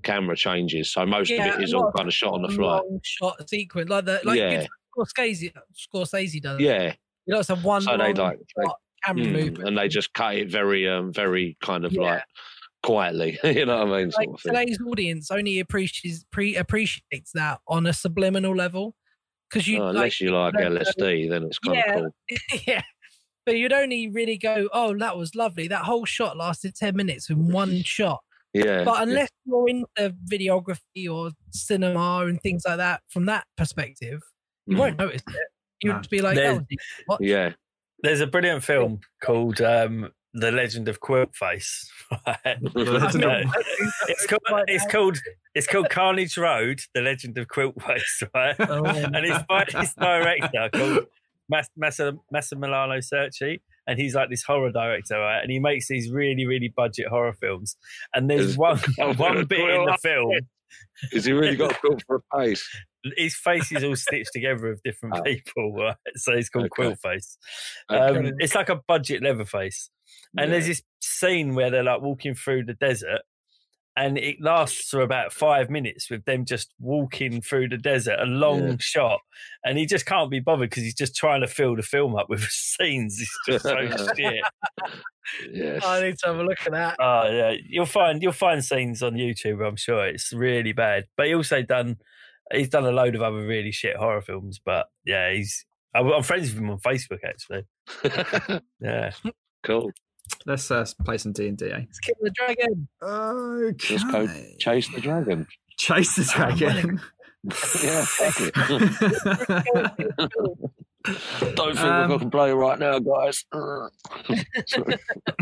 Speaker 3: camera changes. So most
Speaker 2: Yeah,
Speaker 3: of it is
Speaker 2: a lot
Speaker 3: all
Speaker 2: of
Speaker 3: kind of shot on the fly.
Speaker 2: long shot sequence, like the like
Speaker 3: Yeah.
Speaker 2: Scorsese, Scorsese does.
Speaker 3: Yeah.
Speaker 2: You know, it's a one
Speaker 3: So they
Speaker 2: long
Speaker 3: like they,
Speaker 2: shot camera
Speaker 3: mm,
Speaker 2: movement.
Speaker 3: and they just cut it very, um, very kind of
Speaker 2: Yeah.
Speaker 3: like quietly. You know what I mean?
Speaker 2: Like,
Speaker 3: Sort of thing.
Speaker 2: today's audience only appreciates pre appreciates that on a subliminal level because you
Speaker 3: Oh,
Speaker 2: like,
Speaker 3: unless you like
Speaker 2: don't
Speaker 3: L S D, then it's kind
Speaker 2: Yeah.
Speaker 3: of cool.
Speaker 2: yeah. But you'd only really go, oh, that was lovely. That whole shot lasted ten minutes in one shot.
Speaker 3: Yeah.
Speaker 2: But unless you're into videography or cinema and things like that, from that perspective, you
Speaker 3: Mm.
Speaker 2: won't notice it. You'd
Speaker 1: No.
Speaker 2: be like,
Speaker 5: There's-
Speaker 2: oh, what?
Speaker 3: Yeah.
Speaker 5: There's a brilliant film called um, The Legend of Quiltface. Right?
Speaker 1: Legend
Speaker 5: No,
Speaker 1: of-
Speaker 5: it's called it's called it's called Carnage Road: The Legend of Quiltface, right?
Speaker 2: Oh,
Speaker 5: and it's by this director called Mas- Massa Massimiliano Cerci, and he's like this horror director, right? And he makes these really, really budget horror films. And there's
Speaker 3: Is-
Speaker 5: one one bit in the film,
Speaker 3: Has he really got a quilt for a face?
Speaker 5: his face is all stitched together of different
Speaker 3: Oh.
Speaker 5: people, right? So it's called
Speaker 3: Okay.
Speaker 5: Quiltface.
Speaker 3: Okay.
Speaker 5: Um, it's like a budget Leatherface. And
Speaker 3: Yeah.
Speaker 5: there's this scene where they're like walking through the desert, and it lasts for about five minutes with them just walking through the desert, a long
Speaker 3: Yeah.
Speaker 5: shot. And he just can't be bothered because he's just trying to fill the film up with scenes. It's just so shit.
Speaker 3: Yes.
Speaker 2: I need to have a look at that.
Speaker 5: Oh yeah, you'll find you'll find scenes on YouTube. I'm sure it's really bad. But he also done he's done a load of other really shit horror films. But yeah, he's I'm I'm friends with him on Facebook actually. Yeah.
Speaker 3: Cool.
Speaker 1: Let's uh, play some D and D. Eh?
Speaker 2: Let's kill the dragon.
Speaker 1: Okay.
Speaker 3: Let's go chase the dragon.
Speaker 1: Chase the dragon.
Speaker 3: Yeah, fuck it. Don't think
Speaker 1: Um,
Speaker 3: I can play right now, guys. Sorry.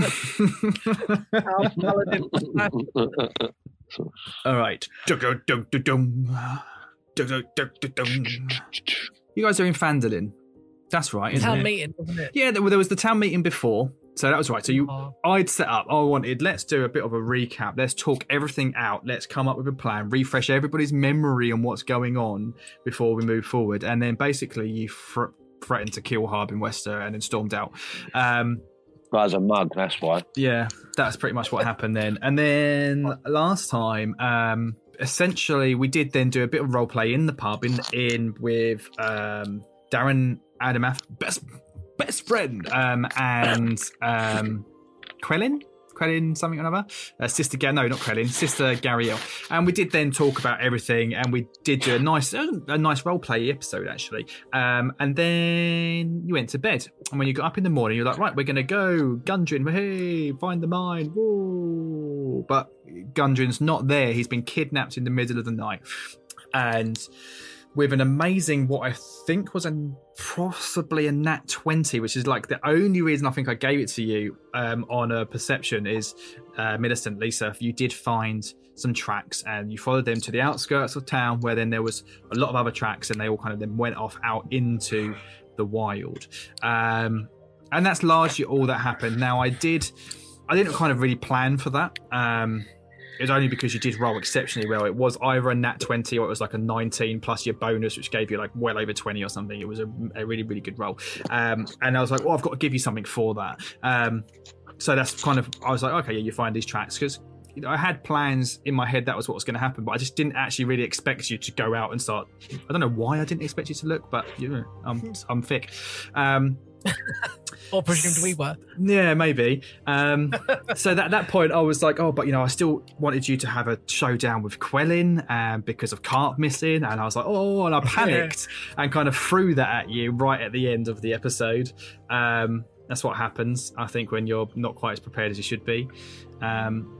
Speaker 2: Our paladin.
Speaker 1: All right. Dum-dum-dum-dum-dum. Dum-dum-dum-dum-dum. You guys are in Phandalin. That's right, isn't
Speaker 2: Town
Speaker 1: it?
Speaker 2: meeting, wasn't it?
Speaker 1: Yeah, there, there was the town meeting before. So that was right. So you,
Speaker 2: Oh.
Speaker 1: I'd set up. I wanted. Let's do a bit of a recap. Let's talk everything out. Let's come up with a plan. Refresh everybody's memory on what's going on before we move forward. And then basically, you fr- threatened to kill Harbin Wester and then stormed out. Um,
Speaker 3: Guy's a mug, that's why.
Speaker 1: yeah, that's pretty much what happened then. And then last time, um, essentially, we did then do a bit of role play in the pub in in with um, Darren Adamath, best best friend, um, and um, Quellin. Quellin, something or another. Uh, Sister Ga- no, not Quellin, Sister Gariel. And we did then talk about everything, and we did do a nice, a nice role play episode actually. Um, and then you went to bed, and when you got up in the morning, you're like, right, we're gonna go Gundren. Hey, find the mine. Woo! But Gundren's not there. He's been kidnapped in the middle of the night, and with an amazing, what I think was a possibly a nat twenty, which is like the only reason I think I gave it to you um, on a perception is uh, Millicent, Lisa, if you did find some tracks and you followed them to the outskirts of town where then there was a lot of other tracks and they all kind of then went off out into the wild. Um, and that's largely all that happened. Now I did, I didn't kind of really plan for that. Um, It was only because you did roll exceptionally well. It was either a nat twenty or it was like a nineteen plus your bonus, which gave you like well over twenty or something. It was a, a really, really good roll. Um, and I was like, well, I've got to give you something for that. Um, so that's kind of, I was like, okay, yeah, you find these tracks. Because you know, I had plans in my head that was what was going to happen, but I just didn't actually really expect you to go out and start. I don't know why I didn't expect you to look, but you know, I'm, I'm thick. Um,
Speaker 2: Or presumed we were.
Speaker 1: Yeah, maybe. Um, so that that point, I was like, oh, but you know, I still wanted you to have a showdown with Quellin um, because of Carp missing, and I was like, oh, and I panicked and kind of threw that at you right at the end of the episode. Um, that's what happens, I think, when you're not quite as prepared as you should be. Um,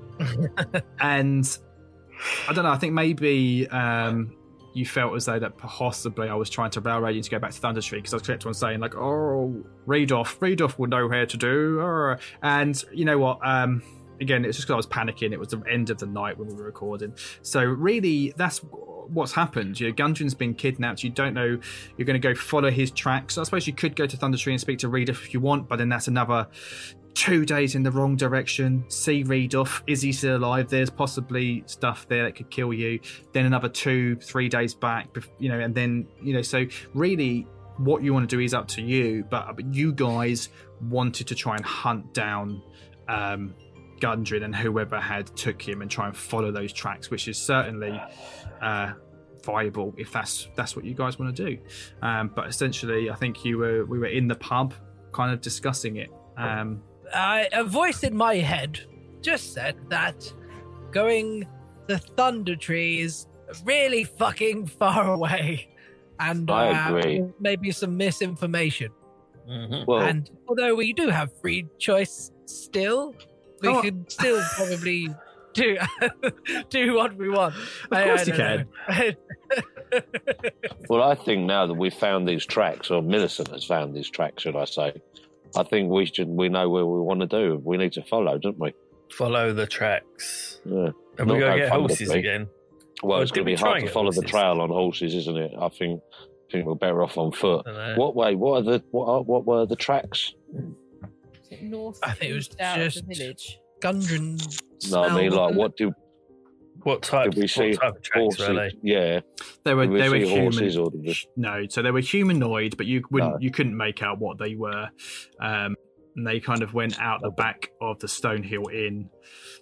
Speaker 1: and I don't know. I think maybe. Um, you felt as though that possibly I was trying to railroad you to go back to Thundertree because I was kept on saying like, oh, Radoff, Radoff will know how to do. Arr. And you know what? Um, again, it's just because I was panicking. It was the end of the night when we were recording. So really, that's what's happened. You know, Gundren's been kidnapped. You don't know. You're going to go follow his tracks. I suppose you could go to Thundertree and speak to Radoff if you want, but then that's another two days in the wrong direction. See Radoff, is he still alive? There's possibly stuff there that could kill you. Then another two, three days back, you know, and then, you know, so really what you want to do is up to you. But, but you guys wanted to try and hunt down um, Gundren and whoever had took him and try and follow those tracks, which is certainly uh, viable if that's that's what you guys want to do. Um, but essentially, I think you were we were in the pub, kind of discussing it. Um,
Speaker 2: I, a voice in my head just said that going the Thunder Tree is really fucking far away, and
Speaker 3: I
Speaker 2: uh,
Speaker 3: agree.
Speaker 2: maybe some misinformation.
Speaker 5: Mhm.
Speaker 3: Well,
Speaker 2: And although we do have free choice still, we
Speaker 1: Oh.
Speaker 2: could still probably do do what we want.
Speaker 1: Of course you can.
Speaker 2: can.
Speaker 3: well, I think now that we've found these tracks, or Millicent has found these tracks, should I say? I think we should. We know where we want to do. We need to follow, don't we?
Speaker 5: Follow the tracks.
Speaker 3: Yeah.
Speaker 5: And
Speaker 3: Not
Speaker 5: we go
Speaker 3: go
Speaker 5: get
Speaker 3: fun with
Speaker 5: horses
Speaker 3: me.
Speaker 5: again.
Speaker 3: Well,
Speaker 5: Or
Speaker 3: it's
Speaker 5: did
Speaker 3: going to
Speaker 5: we
Speaker 3: be
Speaker 5: try
Speaker 3: hard
Speaker 5: and
Speaker 3: to
Speaker 5: get
Speaker 3: follow the
Speaker 5: horses?
Speaker 3: trail on horses, isn't it? I think. I think we're better off on foot.
Speaker 5: I don't know.
Speaker 3: What way? What are the? What? Are, what were the tracks?
Speaker 4: Is it north?
Speaker 2: I think it was
Speaker 4: east, out of
Speaker 2: just-
Speaker 4: the village.
Speaker 2: Gundren.
Speaker 3: No, I mean, like, what do
Speaker 5: What type,
Speaker 3: did we see?
Speaker 5: what type of tracks
Speaker 3: Horses?
Speaker 5: were they?
Speaker 3: Yeah,
Speaker 1: They were
Speaker 3: did we
Speaker 1: they were
Speaker 3: see
Speaker 1: human.
Speaker 3: horses or did we?
Speaker 1: No, so they were humanoid, but you wouldn't
Speaker 3: No.
Speaker 1: you couldn't make out what they were. Um, and they kind of went out the back of the Stonehill Inn,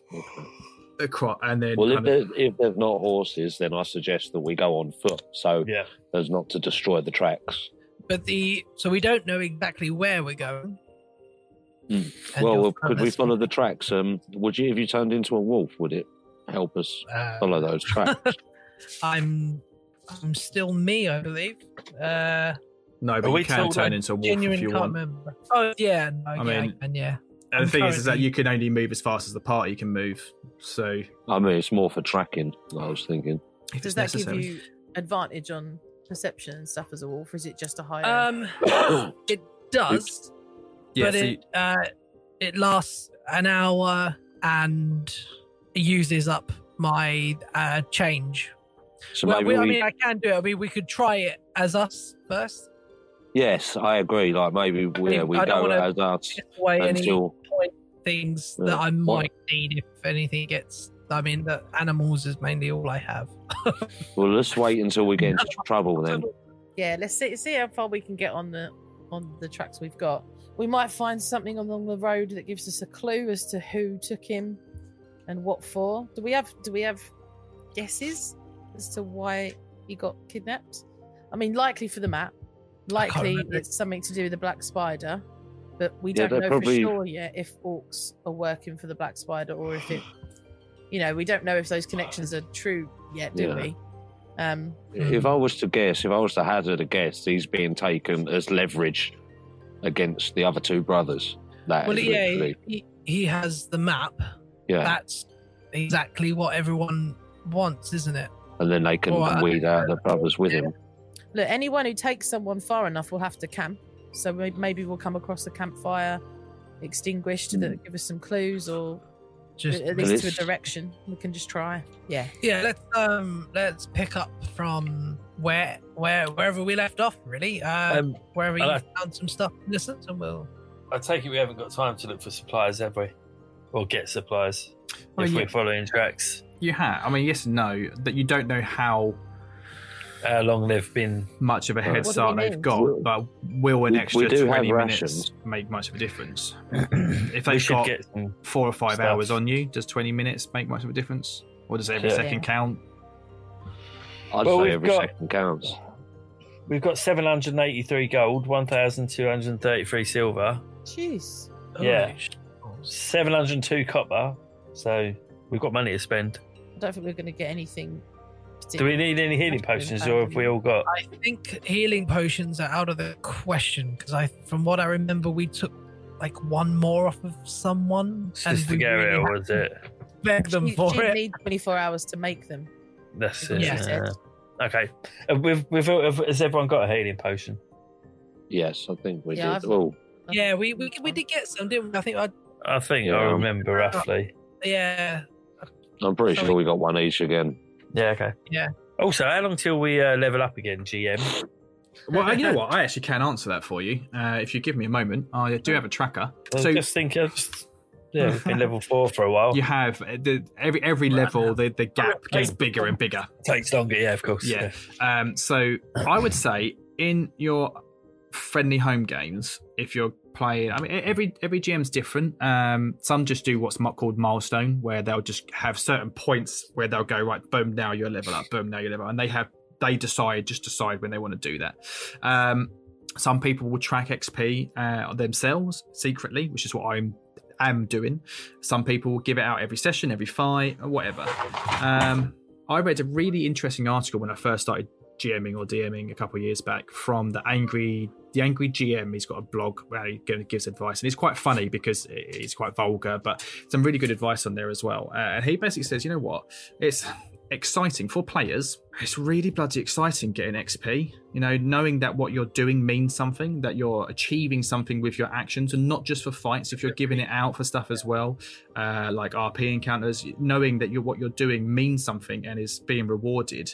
Speaker 1: across, and then
Speaker 3: Well, if
Speaker 1: kind of,
Speaker 3: they're, if they're not horses, then I suggest that we go on foot, so
Speaker 5: Yeah.
Speaker 3: as not to destroy the tracks.
Speaker 2: But the so we don't know exactly where we're going.
Speaker 3: Mm.
Speaker 2: And
Speaker 3: Well,
Speaker 2: your
Speaker 3: well, could we
Speaker 2: father's-
Speaker 3: follow the tracks? Um, would you, if you turned into a wolf, would it help us
Speaker 2: Uh,
Speaker 3: follow those tracks?
Speaker 2: I'm I'm still me, I believe. Uh,
Speaker 1: no, but
Speaker 5: Are we
Speaker 1: you can
Speaker 5: told
Speaker 1: turn
Speaker 5: I
Speaker 1: into a wolf
Speaker 2: genuine
Speaker 1: if you
Speaker 2: can't
Speaker 1: want.
Speaker 2: remember. Oh yeah, no,
Speaker 1: I
Speaker 2: yeah,
Speaker 1: mean-
Speaker 2: I can, yeah.
Speaker 1: And the
Speaker 2: I'm
Speaker 1: thing is, is that
Speaker 2: currently-
Speaker 1: you can only move as fast as the party can move. So
Speaker 3: I mean, it's more for tracking. I was thinking.
Speaker 1: if
Speaker 4: Does
Speaker 1: it's
Speaker 4: that
Speaker 1: necessary,
Speaker 4: give you advantage on perception and stuff as a wolf, or is it just a higher?
Speaker 2: Um, it does,
Speaker 1: yeah,
Speaker 2: but
Speaker 1: so
Speaker 2: it uh, it lasts an hour and it uses up my uh change.
Speaker 3: So
Speaker 2: well,
Speaker 3: maybe
Speaker 2: we, I
Speaker 3: we,
Speaker 2: mean, I can do it. I mean, we could try it as us first.
Speaker 3: yes, I agree. Like maybe we, yeah,
Speaker 2: mean,
Speaker 3: we
Speaker 2: I don't
Speaker 3: go
Speaker 2: wanna-
Speaker 3: as us
Speaker 2: Get away any
Speaker 3: until.
Speaker 2: point things
Speaker 3: Yeah.
Speaker 2: that I
Speaker 3: What-
Speaker 2: might need if anything gets. I mean, the animals is mainly all I have.
Speaker 3: Well, let's wait until we get into trouble then.
Speaker 4: yeah, let's see see how far we can get on the on the tracks we've got. We might find something along the road that gives us a clue as to who took him and what for. Do we have do we have guesses as to why he got kidnapped? I mean, likely for the map. Likely
Speaker 2: remember.
Speaker 4: it's something to do with the Black Spider, but we
Speaker 3: Yeah,
Speaker 4: don't
Speaker 3: they're
Speaker 4: know
Speaker 3: probably-
Speaker 4: for sure yet if orcs are working for the Black Spider or if it, you know, we don't know if those connections are true yet, do
Speaker 3: Yeah.
Speaker 4: we? Um,
Speaker 3: If I was to guess, if I was to hazard a guess, he's being taken as leverage against the other two brothers. That
Speaker 2: Well,
Speaker 3: is
Speaker 2: yeah,
Speaker 3: literally,
Speaker 2: he, he has the map.
Speaker 3: yeah.
Speaker 2: That's exactly what everyone wants, isn't it?
Speaker 3: And then they can
Speaker 2: Well, I-
Speaker 3: weed out the brothers with him.
Speaker 4: Look, anyone who takes someone far enough will have to camp. So may- maybe we'll come across a campfire extinguished
Speaker 3: Hmm.
Speaker 4: that give us some clues, or
Speaker 2: Just
Speaker 4: at least to a
Speaker 3: this-
Speaker 4: direction. We can just try. Yeah.
Speaker 2: yeah. Let's um let's pick up from where where wherever we left off. Really, uh,
Speaker 5: Um,
Speaker 2: wherever you
Speaker 5: I-
Speaker 2: found some stuff, innocent, and we'll.
Speaker 5: I take it we haven't got time to look for supplies, have we? Or get supplies
Speaker 1: Well,
Speaker 5: if
Speaker 1: yeah.
Speaker 5: we're following tracks.
Speaker 1: you have. I mean, yes and no. That you don't know how
Speaker 5: How long they've been.
Speaker 1: much of a
Speaker 3: What
Speaker 1: head
Speaker 4: do we
Speaker 1: start they've
Speaker 4: mean?
Speaker 1: got, but will an
Speaker 3: We-
Speaker 1: extra
Speaker 3: we do have
Speaker 1: twenty minutes
Speaker 3: rations.
Speaker 1: make much of a difference? if
Speaker 5: We
Speaker 1: they've
Speaker 5: should
Speaker 1: got
Speaker 5: get some.
Speaker 1: four or five
Speaker 5: stuff.
Speaker 1: hours on you, does twenty minutes make much of a difference? Or does every
Speaker 5: Yeah.
Speaker 1: second count?
Speaker 3: I'd
Speaker 5: Well,
Speaker 3: say
Speaker 5: we've
Speaker 3: every
Speaker 5: got-
Speaker 3: second counts.
Speaker 5: We've got seven hundred eighty-three gold, one thousand two hundred thirty-three silver,
Speaker 4: Jeez.
Speaker 5: Yeah.
Speaker 2: Holy shit.
Speaker 5: seven hundred two copper. So we've got money to spend.
Speaker 4: I don't think we're going to get anything.
Speaker 5: Do we need any healing potions, or have we all got?
Speaker 2: I think healing potions are out of the question because I, from what I remember, we took like one more off of someone, and
Speaker 5: Sister
Speaker 2: we
Speaker 5: Gabriel,
Speaker 2: really had
Speaker 5: was
Speaker 2: to
Speaker 5: it?
Speaker 2: beg them
Speaker 4: She,
Speaker 2: for
Speaker 4: she'd
Speaker 2: it.
Speaker 4: need twenty-four hours to make them.
Speaker 5: That's
Speaker 4: Yeah.
Speaker 5: it.
Speaker 4: Yeah.
Speaker 5: yeah. Okay. Uh, We've, we've, has everyone got a healing potion?
Speaker 3: Yes, I think we
Speaker 4: Yeah,
Speaker 3: did.
Speaker 4: I've-
Speaker 3: Oh,
Speaker 2: Yeah, we, we we did get some, didn't we? I think I
Speaker 5: I think
Speaker 3: Yeah.
Speaker 5: I remember roughly.
Speaker 2: yeah.
Speaker 3: I'm pretty
Speaker 2: Sorry.
Speaker 3: sure we got one each again.
Speaker 5: Yeah. Okay.
Speaker 2: Yeah.
Speaker 5: Also, how long till we uh, level up again, G M?
Speaker 1: Well, you know what? I actually can answer that for you. Uh, if you give me a moment, I do have a tracker.
Speaker 5: I
Speaker 1: So
Speaker 5: just think of. Yeah, we've been level four for a while.
Speaker 1: you have uh, the, every every level, the, the gap gets bigger and bigger.
Speaker 5: Takes longer, yeah, of course.
Speaker 1: Yeah. Um, so I would say in your friendly home games, if you're playing, I mean, every every G M's different. Um, some just do what's mo- called milestone, where they'll just have certain points where they'll go, right, boom, now you're level up, boom, now you're level up, and they have they decide just decide when they want to do that. Um, some people will track X P uh, themselves secretly, which is what I'm am doing. Some people will give it out every session, every fight, or whatever. Um, I read a really interesting article when I first started GMing or DMing a couple of years back from the angry the angry G M. He's got a blog where he gives advice, and it's quite funny because it's quite vulgar, but some really good advice on there as well. Uh, and he basically says, you know what, it's exciting for players. It's really bloody exciting getting X P, you know, knowing that what you're doing means something, that you're achieving something with your actions, and not just for fights. If you're giving it out for stuff as well, uh, like R P encounters, knowing that you're, what you're doing means something and is being rewarded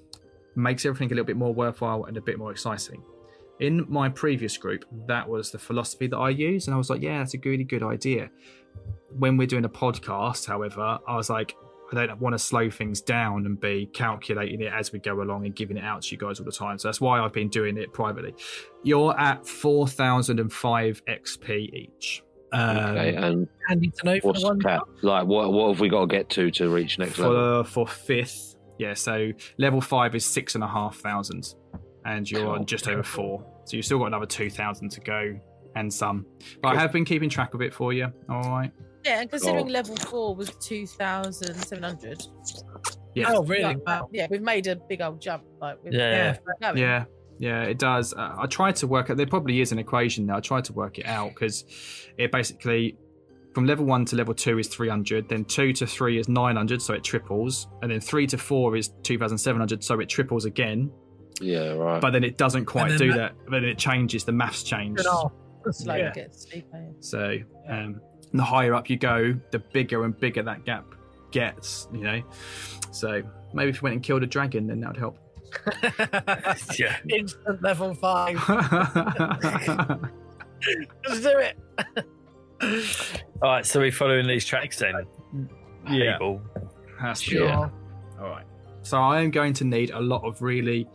Speaker 1: makes everything a little bit more worthwhile and a bit more exciting. In my previous group, that was the philosophy that I used, and I was like, yeah, that's a really good idea. When we're doing a podcast, however, I was like, I don't want to slow things down and be calculating it as we go along and giving it out to you guys all the time. So that's why I've been doing it privately. You're at four thousand five X P each. Um,
Speaker 3: Okay, and
Speaker 2: Handy to know for
Speaker 3: what's
Speaker 2: the one.
Speaker 3: the cap? Like, what what have we got to get to to reach next level?
Speaker 1: for, for fifth. Yeah, so level five is six and a half thousand, and you're on just over four. So you've still got another two thousand to go and some. But I have been keeping track of it for you. All right.
Speaker 4: Yeah, and considering
Speaker 3: Oh.
Speaker 4: level four was two thousand seven hundred.
Speaker 1: Yeah.
Speaker 2: Oh, really?
Speaker 4: Like,
Speaker 2: Wow.
Speaker 4: yeah, we've made a big old jump. Like, with
Speaker 5: Yeah.
Speaker 4: going.
Speaker 1: Yeah, yeah, it does. Uh, I tried to work out. There probably is an equation there. I tried to work it out because it basically, from level one to level two is three hundred, then two to three is nine hundred, so it triples, and then three to four is two thousand seven hundred, so it triples again.
Speaker 3: Yeah, right.
Speaker 1: But then it doesn't quite
Speaker 2: then
Speaker 1: do
Speaker 2: that-
Speaker 1: that. Then it changes. The maths change.
Speaker 4: Slowly
Speaker 2: Yeah.
Speaker 4: gets steeper. yeah.
Speaker 1: So um, the higher up you go, the bigger and bigger that gap gets. You know. So maybe if you went and killed a dragon, then that would help.
Speaker 5: Yeah.
Speaker 2: Instant level five. Just do it.
Speaker 5: All right, so we're following these tracks then.
Speaker 1: Yeah.
Speaker 5: People.
Speaker 1: Has to be.
Speaker 2: Sure.
Speaker 3: Yeah.
Speaker 1: All right. So I am going to need a lot of really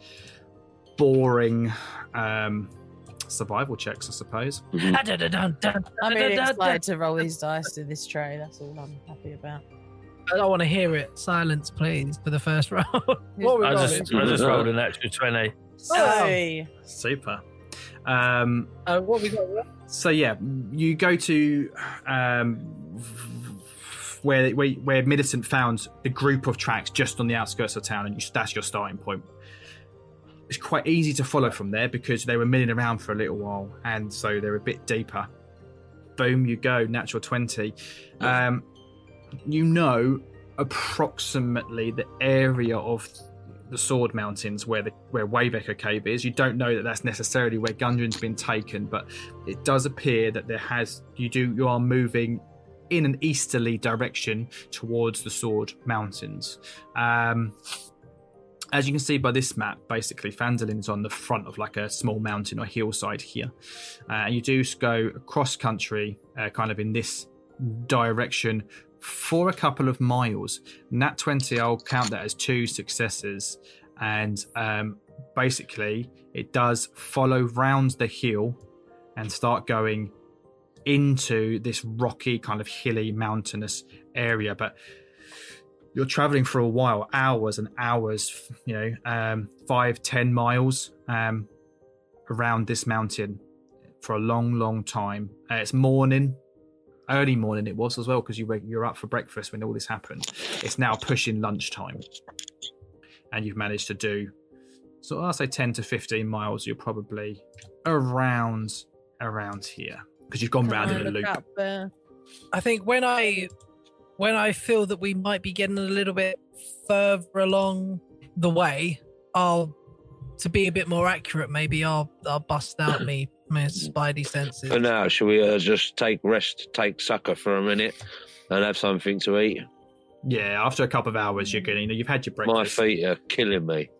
Speaker 1: boring um, survival checks, I suppose.
Speaker 3: Mhm.
Speaker 4: I'm really excited to roll these dice to this tray. That's all I'm happy about.
Speaker 2: I don't want to hear it. Silence, please, for the first round. What are we
Speaker 5: I
Speaker 2: rolling?
Speaker 5: just, I just rolled an extra twenty.
Speaker 4: Hey.
Speaker 1: Super. Um,
Speaker 2: Uh, what have we got?
Speaker 1: so yeah, you go to um, where, where where Millicent found the group of tracks just on the outskirts of town, and you, that's your starting point. It's quite easy to follow from there because they were milling around for a little while, and so they're a bit deeper. Boom, you go, natural twenty. Um, you know approximately the area of the Sword Mountains where the where Wave Echo Cave is. You don't know that that's necessarily where Gundren's been taken, but it does appear that there has you do you are moving in an easterly direction towards the Sword Mountains. Um, as you can see by this map, basically Phandalin is on the front of like a small mountain or hillside here, uh, and you do go across country, uh, kind of in this direction for a couple of miles. Nat twenty, I'll count that as two successes, and um, basically it does follow round the hill and start going into this rocky kind of hilly mountainous area. But you're traveling for a while, hours and hours, you know, um, five, ten miles um, around this mountain for a long, long time. Uh, it's morning. Early morning it was as well, because you were you're up for breakfast when all this happened. It's now pushing lunchtime, and you've managed to do, so I'll say ten to fifteen miles. You're probably around around here because you've gone round in a
Speaker 4: Look
Speaker 1: loop.
Speaker 4: up there.
Speaker 2: I think when I when I feel that we might be getting a little bit further along the way, I'll to be a bit more accurate. Maybe I'll I'll bust out me my spidey senses.
Speaker 3: For now, shall we uh, just take rest, take sucker for a minute, and have something to eat?
Speaker 1: Yeah, after a couple of hours, you're getting. You know, you've had your
Speaker 3: My
Speaker 1: breakfast.
Speaker 3: feet are killing me.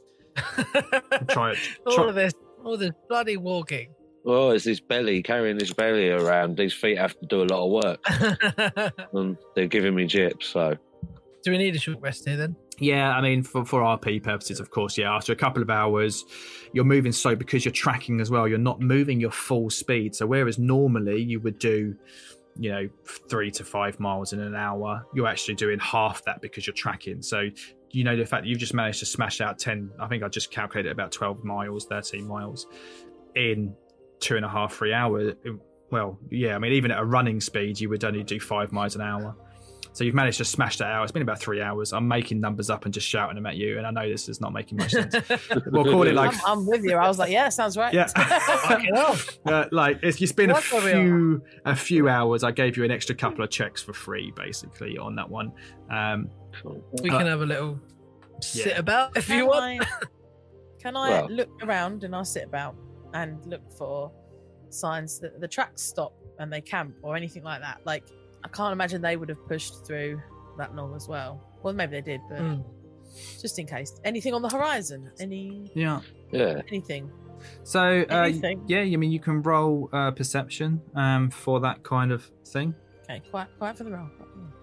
Speaker 1: Try it.
Speaker 2: all
Speaker 1: Try,
Speaker 2: of this, all this bloody walking.
Speaker 3: Oh, it's this belly, carrying this belly around. These feet have to do a lot of work, and they're giving me jips. So
Speaker 2: Do we need a short rest here then?
Speaker 1: Yeah, I mean, for, for R P purposes, of course, yeah, after a couple of hours, you're moving slow because you're tracking as well. You're not moving your full speed. So whereas normally you would do, you know, three to five miles in an hour, you're actually doing half that because you're tracking. So, you know, the fact that you've just managed to smash out ten, I think I just calculated about twelve miles, thirteen miles in two and a half, three hours. Well, yeah, I mean, even at a running speed, you would only do five miles an hour. So you've managed to smash that out. It's been about three hours. I'm making numbers up and just shouting them at you, and I know this is not making much sense. We'll call it like
Speaker 4: I'm, I'm with you. I was like, yeah, sounds right.
Speaker 1: Yeah, uh, like it's, it's been a
Speaker 4: What's the
Speaker 1: few a few hours. I gave you an extra couple of checks for free, basically, on that one. Um,
Speaker 2: We
Speaker 1: Uh,
Speaker 2: can have a little sit
Speaker 1: yeah.
Speaker 2: about if
Speaker 4: Can
Speaker 2: you want.
Speaker 4: I, can I
Speaker 3: Well-
Speaker 4: look around and I'll sit about and look for signs that the tracks stop and they camp or anything like that? Like, I can't imagine they would have pushed through that long as well. Well, maybe they did, but
Speaker 2: Mm.
Speaker 4: just in case. Anything on the horizon? Any
Speaker 1: yeah.
Speaker 3: Yeah.
Speaker 4: anything?
Speaker 1: So uh,
Speaker 4: Anything.
Speaker 1: yeah, I mean, you can roll uh, perception um, for that kind of thing.
Speaker 4: Okay, quiet, quiet for the roll.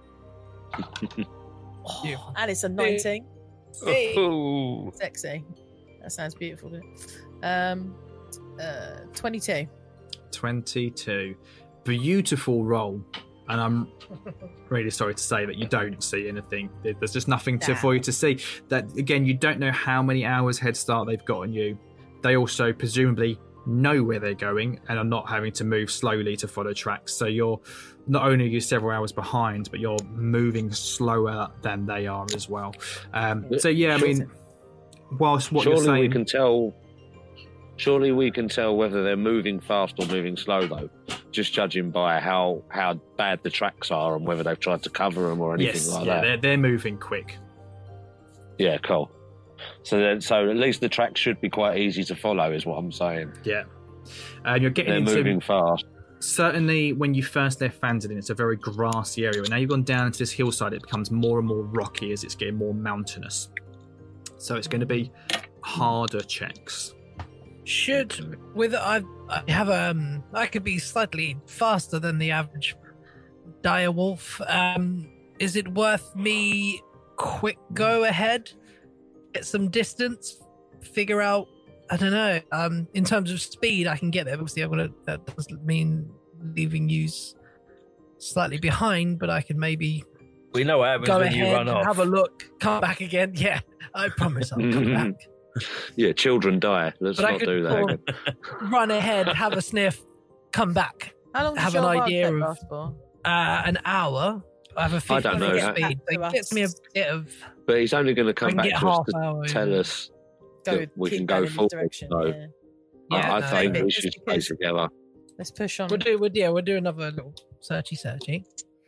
Speaker 4: Oh,
Speaker 2: Beautiful.
Speaker 4: and it's a nineteen.
Speaker 5: Ooh.
Speaker 4: Sexy. That sounds beautiful. Doesn't it? Um, uh, twenty-two.
Speaker 1: twenty-two. Beautiful roll. And I'm really sorry to say that you don't see anything. There- There's just nothing to,
Speaker 4: Nah.
Speaker 1: for you to see. That again, you don't know how many hours head start they've got on you. They also presumably know where they're going and are not having to move slowly to follow tracks. So you're not only are you several hours behind, but you're moving slower than they are as well. Um, so yeah, I mean, whilst what
Speaker 3: surely
Speaker 1: you're saying,
Speaker 3: we can tell. Surely we can tell whether they're moving fast or moving slow, though, just judging by how how bad the tracks are and whether they've tried to cover them or anything
Speaker 1: yes,
Speaker 3: like
Speaker 1: yeah,
Speaker 3: that.
Speaker 1: they're they're moving quick.
Speaker 3: Yeah, cool. So then, so at least the track should be quite easy to follow, is what I'm saying.
Speaker 1: Yeah, and you're getting
Speaker 3: They're
Speaker 1: into
Speaker 3: moving fast.
Speaker 1: certainly when you first left Fanzadin, it's a very grassy area. And now you've gone down into this hillside, it becomes more and more rocky as it's getting more mountainous. So it's going to be harder checks.
Speaker 2: Should with I I have um I could be slightly faster than the average dire wolf. Um, is it worth me quick go ahead, get some distance, figure out? I don't know. Um, in terms of speed, I can get there. Obviously, I'm gonna. That doesn't mean leaving you slightly behind, but I can maybe
Speaker 5: We know what happens
Speaker 2: go
Speaker 5: when you
Speaker 2: ahead,
Speaker 5: run off.
Speaker 2: have a look, come back again. Yeah, I promise I'll come back.
Speaker 3: Yeah, children die. Let's
Speaker 2: But I
Speaker 3: not
Speaker 2: could
Speaker 3: do that
Speaker 2: sort
Speaker 3: again.
Speaker 2: of run ahead, have a sniff, come back.
Speaker 4: How long does
Speaker 2: Have
Speaker 4: your
Speaker 2: an
Speaker 4: wild
Speaker 2: idea
Speaker 4: card
Speaker 2: of-
Speaker 4: last for?
Speaker 2: Uh, an hour. I have a
Speaker 3: I
Speaker 2: fifty
Speaker 3: don't know
Speaker 2: foot
Speaker 3: that.
Speaker 2: speed. So
Speaker 4: To
Speaker 2: it gets me a
Speaker 4: us.
Speaker 2: bit of.
Speaker 3: But he's only going to
Speaker 2: I
Speaker 3: come
Speaker 2: can
Speaker 3: back
Speaker 2: get
Speaker 3: to us
Speaker 2: half
Speaker 3: to
Speaker 2: hour.
Speaker 3: tell
Speaker 2: yeah.
Speaker 3: us
Speaker 4: Go,
Speaker 3: that we
Speaker 4: keep
Speaker 3: can
Speaker 4: going
Speaker 3: go
Speaker 4: in this
Speaker 3: forward.
Speaker 4: direction.
Speaker 3: So
Speaker 4: Yeah.
Speaker 2: Yeah,
Speaker 3: I, I
Speaker 2: no,
Speaker 3: think
Speaker 4: but
Speaker 3: we
Speaker 4: just
Speaker 3: should stay
Speaker 4: because-
Speaker 3: together.
Speaker 4: Let's push on.
Speaker 2: We'll do. We'll, yeah, we'll do another little searchy searchy.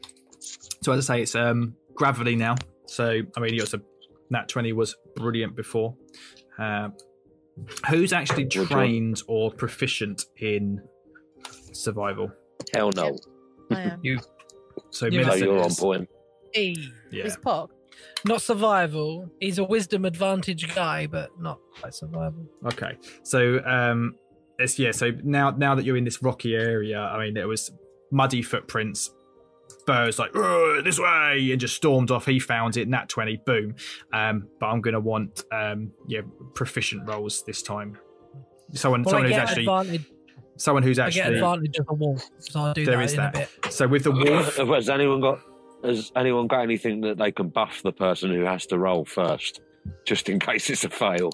Speaker 1: So as I say, it's um, gravity now. So I mean, it's a Nat twenty was brilliant before. Uh, who's actually
Speaker 3: Would you-
Speaker 1: trained or proficient in survival?
Speaker 3: Hell no.
Speaker 4: I am.
Speaker 5: You
Speaker 1: So
Speaker 2: Yeah.
Speaker 3: So
Speaker 1: Millicent
Speaker 3: you're on
Speaker 1: is-
Speaker 3: point.
Speaker 2: Hey,
Speaker 1: Yeah.
Speaker 4: Is Pog?
Speaker 2: not survival. He's a wisdom advantage guy, but not quite survival.
Speaker 1: Okay. So um, it's yeah. So now now that you're in this rocky area, I mean, there was muddy footprints. Burr's like, "Ugh, this way," and just stormed off. He found it, nat twenty, boom. Um, but I'm going to want um, yeah proficient rolls this time. Someone,
Speaker 2: Well,
Speaker 1: someone
Speaker 2: I
Speaker 1: who's
Speaker 2: get
Speaker 1: actually,
Speaker 2: advantage.
Speaker 1: someone who's
Speaker 2: I get
Speaker 1: actually.
Speaker 2: advantage of the wolf, so I'll do
Speaker 1: There
Speaker 2: that
Speaker 1: is
Speaker 2: in
Speaker 1: that.
Speaker 2: a bit.
Speaker 1: So with the wolf,
Speaker 3: Has anyone got? Has anyone got anything that they can buff the person who has to roll first, just in case it's a fail?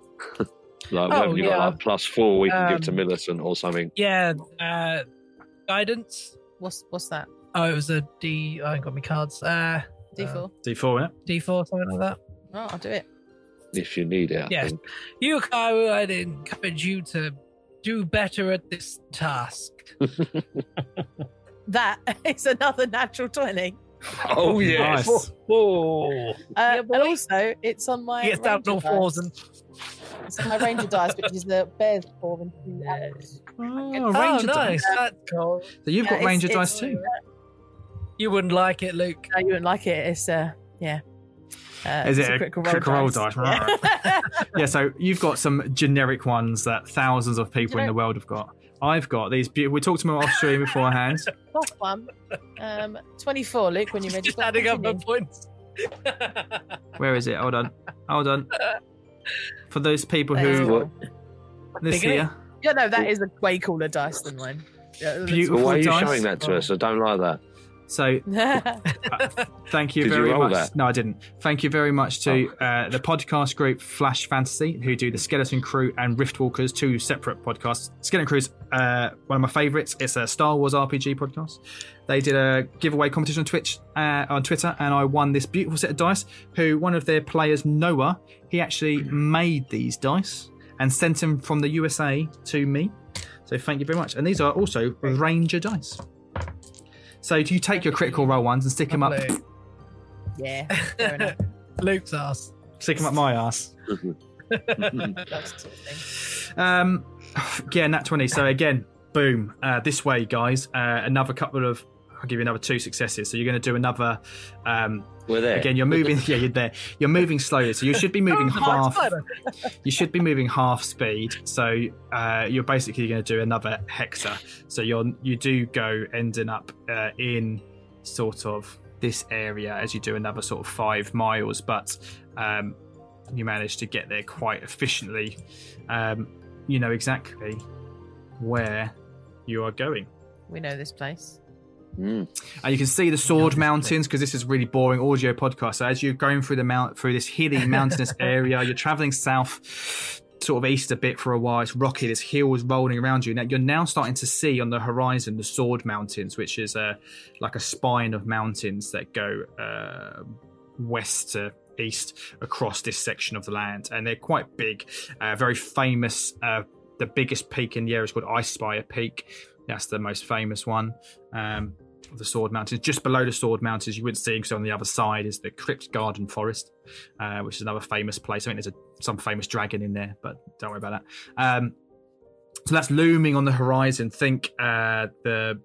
Speaker 3: Like
Speaker 2: Oh,
Speaker 3: whether you
Speaker 2: yeah.
Speaker 3: got like plus four, we can give to
Speaker 2: Um,
Speaker 3: Millicent or something.
Speaker 2: Yeah, uh, guidance.
Speaker 4: What's what's that?
Speaker 2: Oh, it was a D. I ain't got my cards. Uh,
Speaker 4: D four.
Speaker 1: D four, innit?
Speaker 2: D four, something like that.
Speaker 4: Oh, I'll do it.
Speaker 3: If you need it, I
Speaker 2: Yes.
Speaker 3: think.
Speaker 2: Yuko, I'd encourage you to do better at this task.
Speaker 4: That is another natural twenty.
Speaker 3: Oh yes.
Speaker 1: Nice.
Speaker 5: Oh,
Speaker 4: Uh,
Speaker 2: Yeah,
Speaker 4: and
Speaker 2: boy.
Speaker 4: also, it's on my
Speaker 2: He gets down
Speaker 4: ranger
Speaker 2: on all fours
Speaker 4: dice.
Speaker 2: and.
Speaker 4: It's on my ranger dice, which is the bear's paw and two arrows.
Speaker 1: Oh,
Speaker 2: Oh,
Speaker 1: ranger
Speaker 2: nice.
Speaker 1: dice.
Speaker 2: That's cool.
Speaker 1: So you've
Speaker 4: Yeah,
Speaker 1: got
Speaker 4: it's-
Speaker 1: ranger
Speaker 4: it's-
Speaker 1: dice too.
Speaker 2: You wouldn't like it, Luke.
Speaker 4: No, you wouldn't like it. It's uh, yeah. Uh,
Speaker 1: Is
Speaker 4: it's
Speaker 1: it a
Speaker 4: critical roll
Speaker 1: critical roll
Speaker 4: dice?
Speaker 1: dice?
Speaker 4: Yeah.
Speaker 1: Yeah, so you've got some generic ones that thousands of people in the
Speaker 4: Generic-
Speaker 1: world have got. I've got these. Be- we talked to them off stream beforehand.
Speaker 4: Last one. Um, twenty-four, Luke. When you made
Speaker 2: Just
Speaker 4: your
Speaker 2: adding up the
Speaker 4: continue.
Speaker 2: points.
Speaker 1: Where is it? Hold on. Hold on. For those people
Speaker 4: There you
Speaker 1: who
Speaker 4: go.
Speaker 1: this
Speaker 2: Picking it?
Speaker 1: here,
Speaker 4: Yeah, no, that is a way cooler dice than mine. Yeah, it looks-
Speaker 1: Beautiful.
Speaker 3: But why are you
Speaker 1: dice.
Speaker 3: showing that to us? I don't like that.
Speaker 1: so thank you
Speaker 3: Did you
Speaker 1: very
Speaker 3: roll
Speaker 1: much.
Speaker 3: that?
Speaker 1: No, I didn't. Thank you very much to uh, the podcast group Flash Fantasy, who do the Skeleton Crew and Riftwalkers, two separate podcasts. Skeleton Crew's uh, one of my favourites. It's a Star Wars R P G podcast. They did a giveaway competition on Twitch, uh, on Twitter, and I won this beautiful set of dice. Who one of their players, Noah, he actually made these dice and sent them from the U S A to me. So thank you very much. And these are also Ranger dice. So do you take your critical roll ones and stick them up,
Speaker 2: Lovely.
Speaker 4: yeah, fair enough.
Speaker 2: Luke's ass.
Speaker 1: stick them up my ass?
Speaker 4: That's the sort of thing.
Speaker 1: Um, yeah, nat twenty. So again, boom. Uh, this way, guys. Uh, another couple of. I'll give you another two successes. So you're going to do another. Um,
Speaker 3: We're there.
Speaker 1: again, you're moving. Yeah, you're there. You're moving slowly. So you should be moving half. You should be moving half speed. So uh, you're basically going to do another hector. So you're you do go ending up uh, in sort of this area as you do another sort of five miles, but um, you manage to get there quite efficiently. Um, you know exactly where you are going.
Speaker 4: We know this place.
Speaker 3: Mm.
Speaker 1: And you can see the Sword Mountains, because this is really boring audio podcast. So as you're going through the mount through this hilly mountainous area, you're traveling south, sort of east a bit for a while. It's rocky, there's hills rolling around you. Now you're now starting to see on the horizon the Sword Mountains, which is a like a spine of mountains that go uh, west to east across this section of the land, and they're quite big, uh, very famous. Uh, the biggest peak in the area is called Ice Spire Peak. That's the most famous one. Um, of the Sword Mountains. Just below the Sword Mountains, you wouldn't see, because on the other side is the Crypt Garden Forest, uh, which is another famous place. I think there's a, some famous dragon in there, but don't worry about that. Um, so that's looming on the horizon. Think uh, the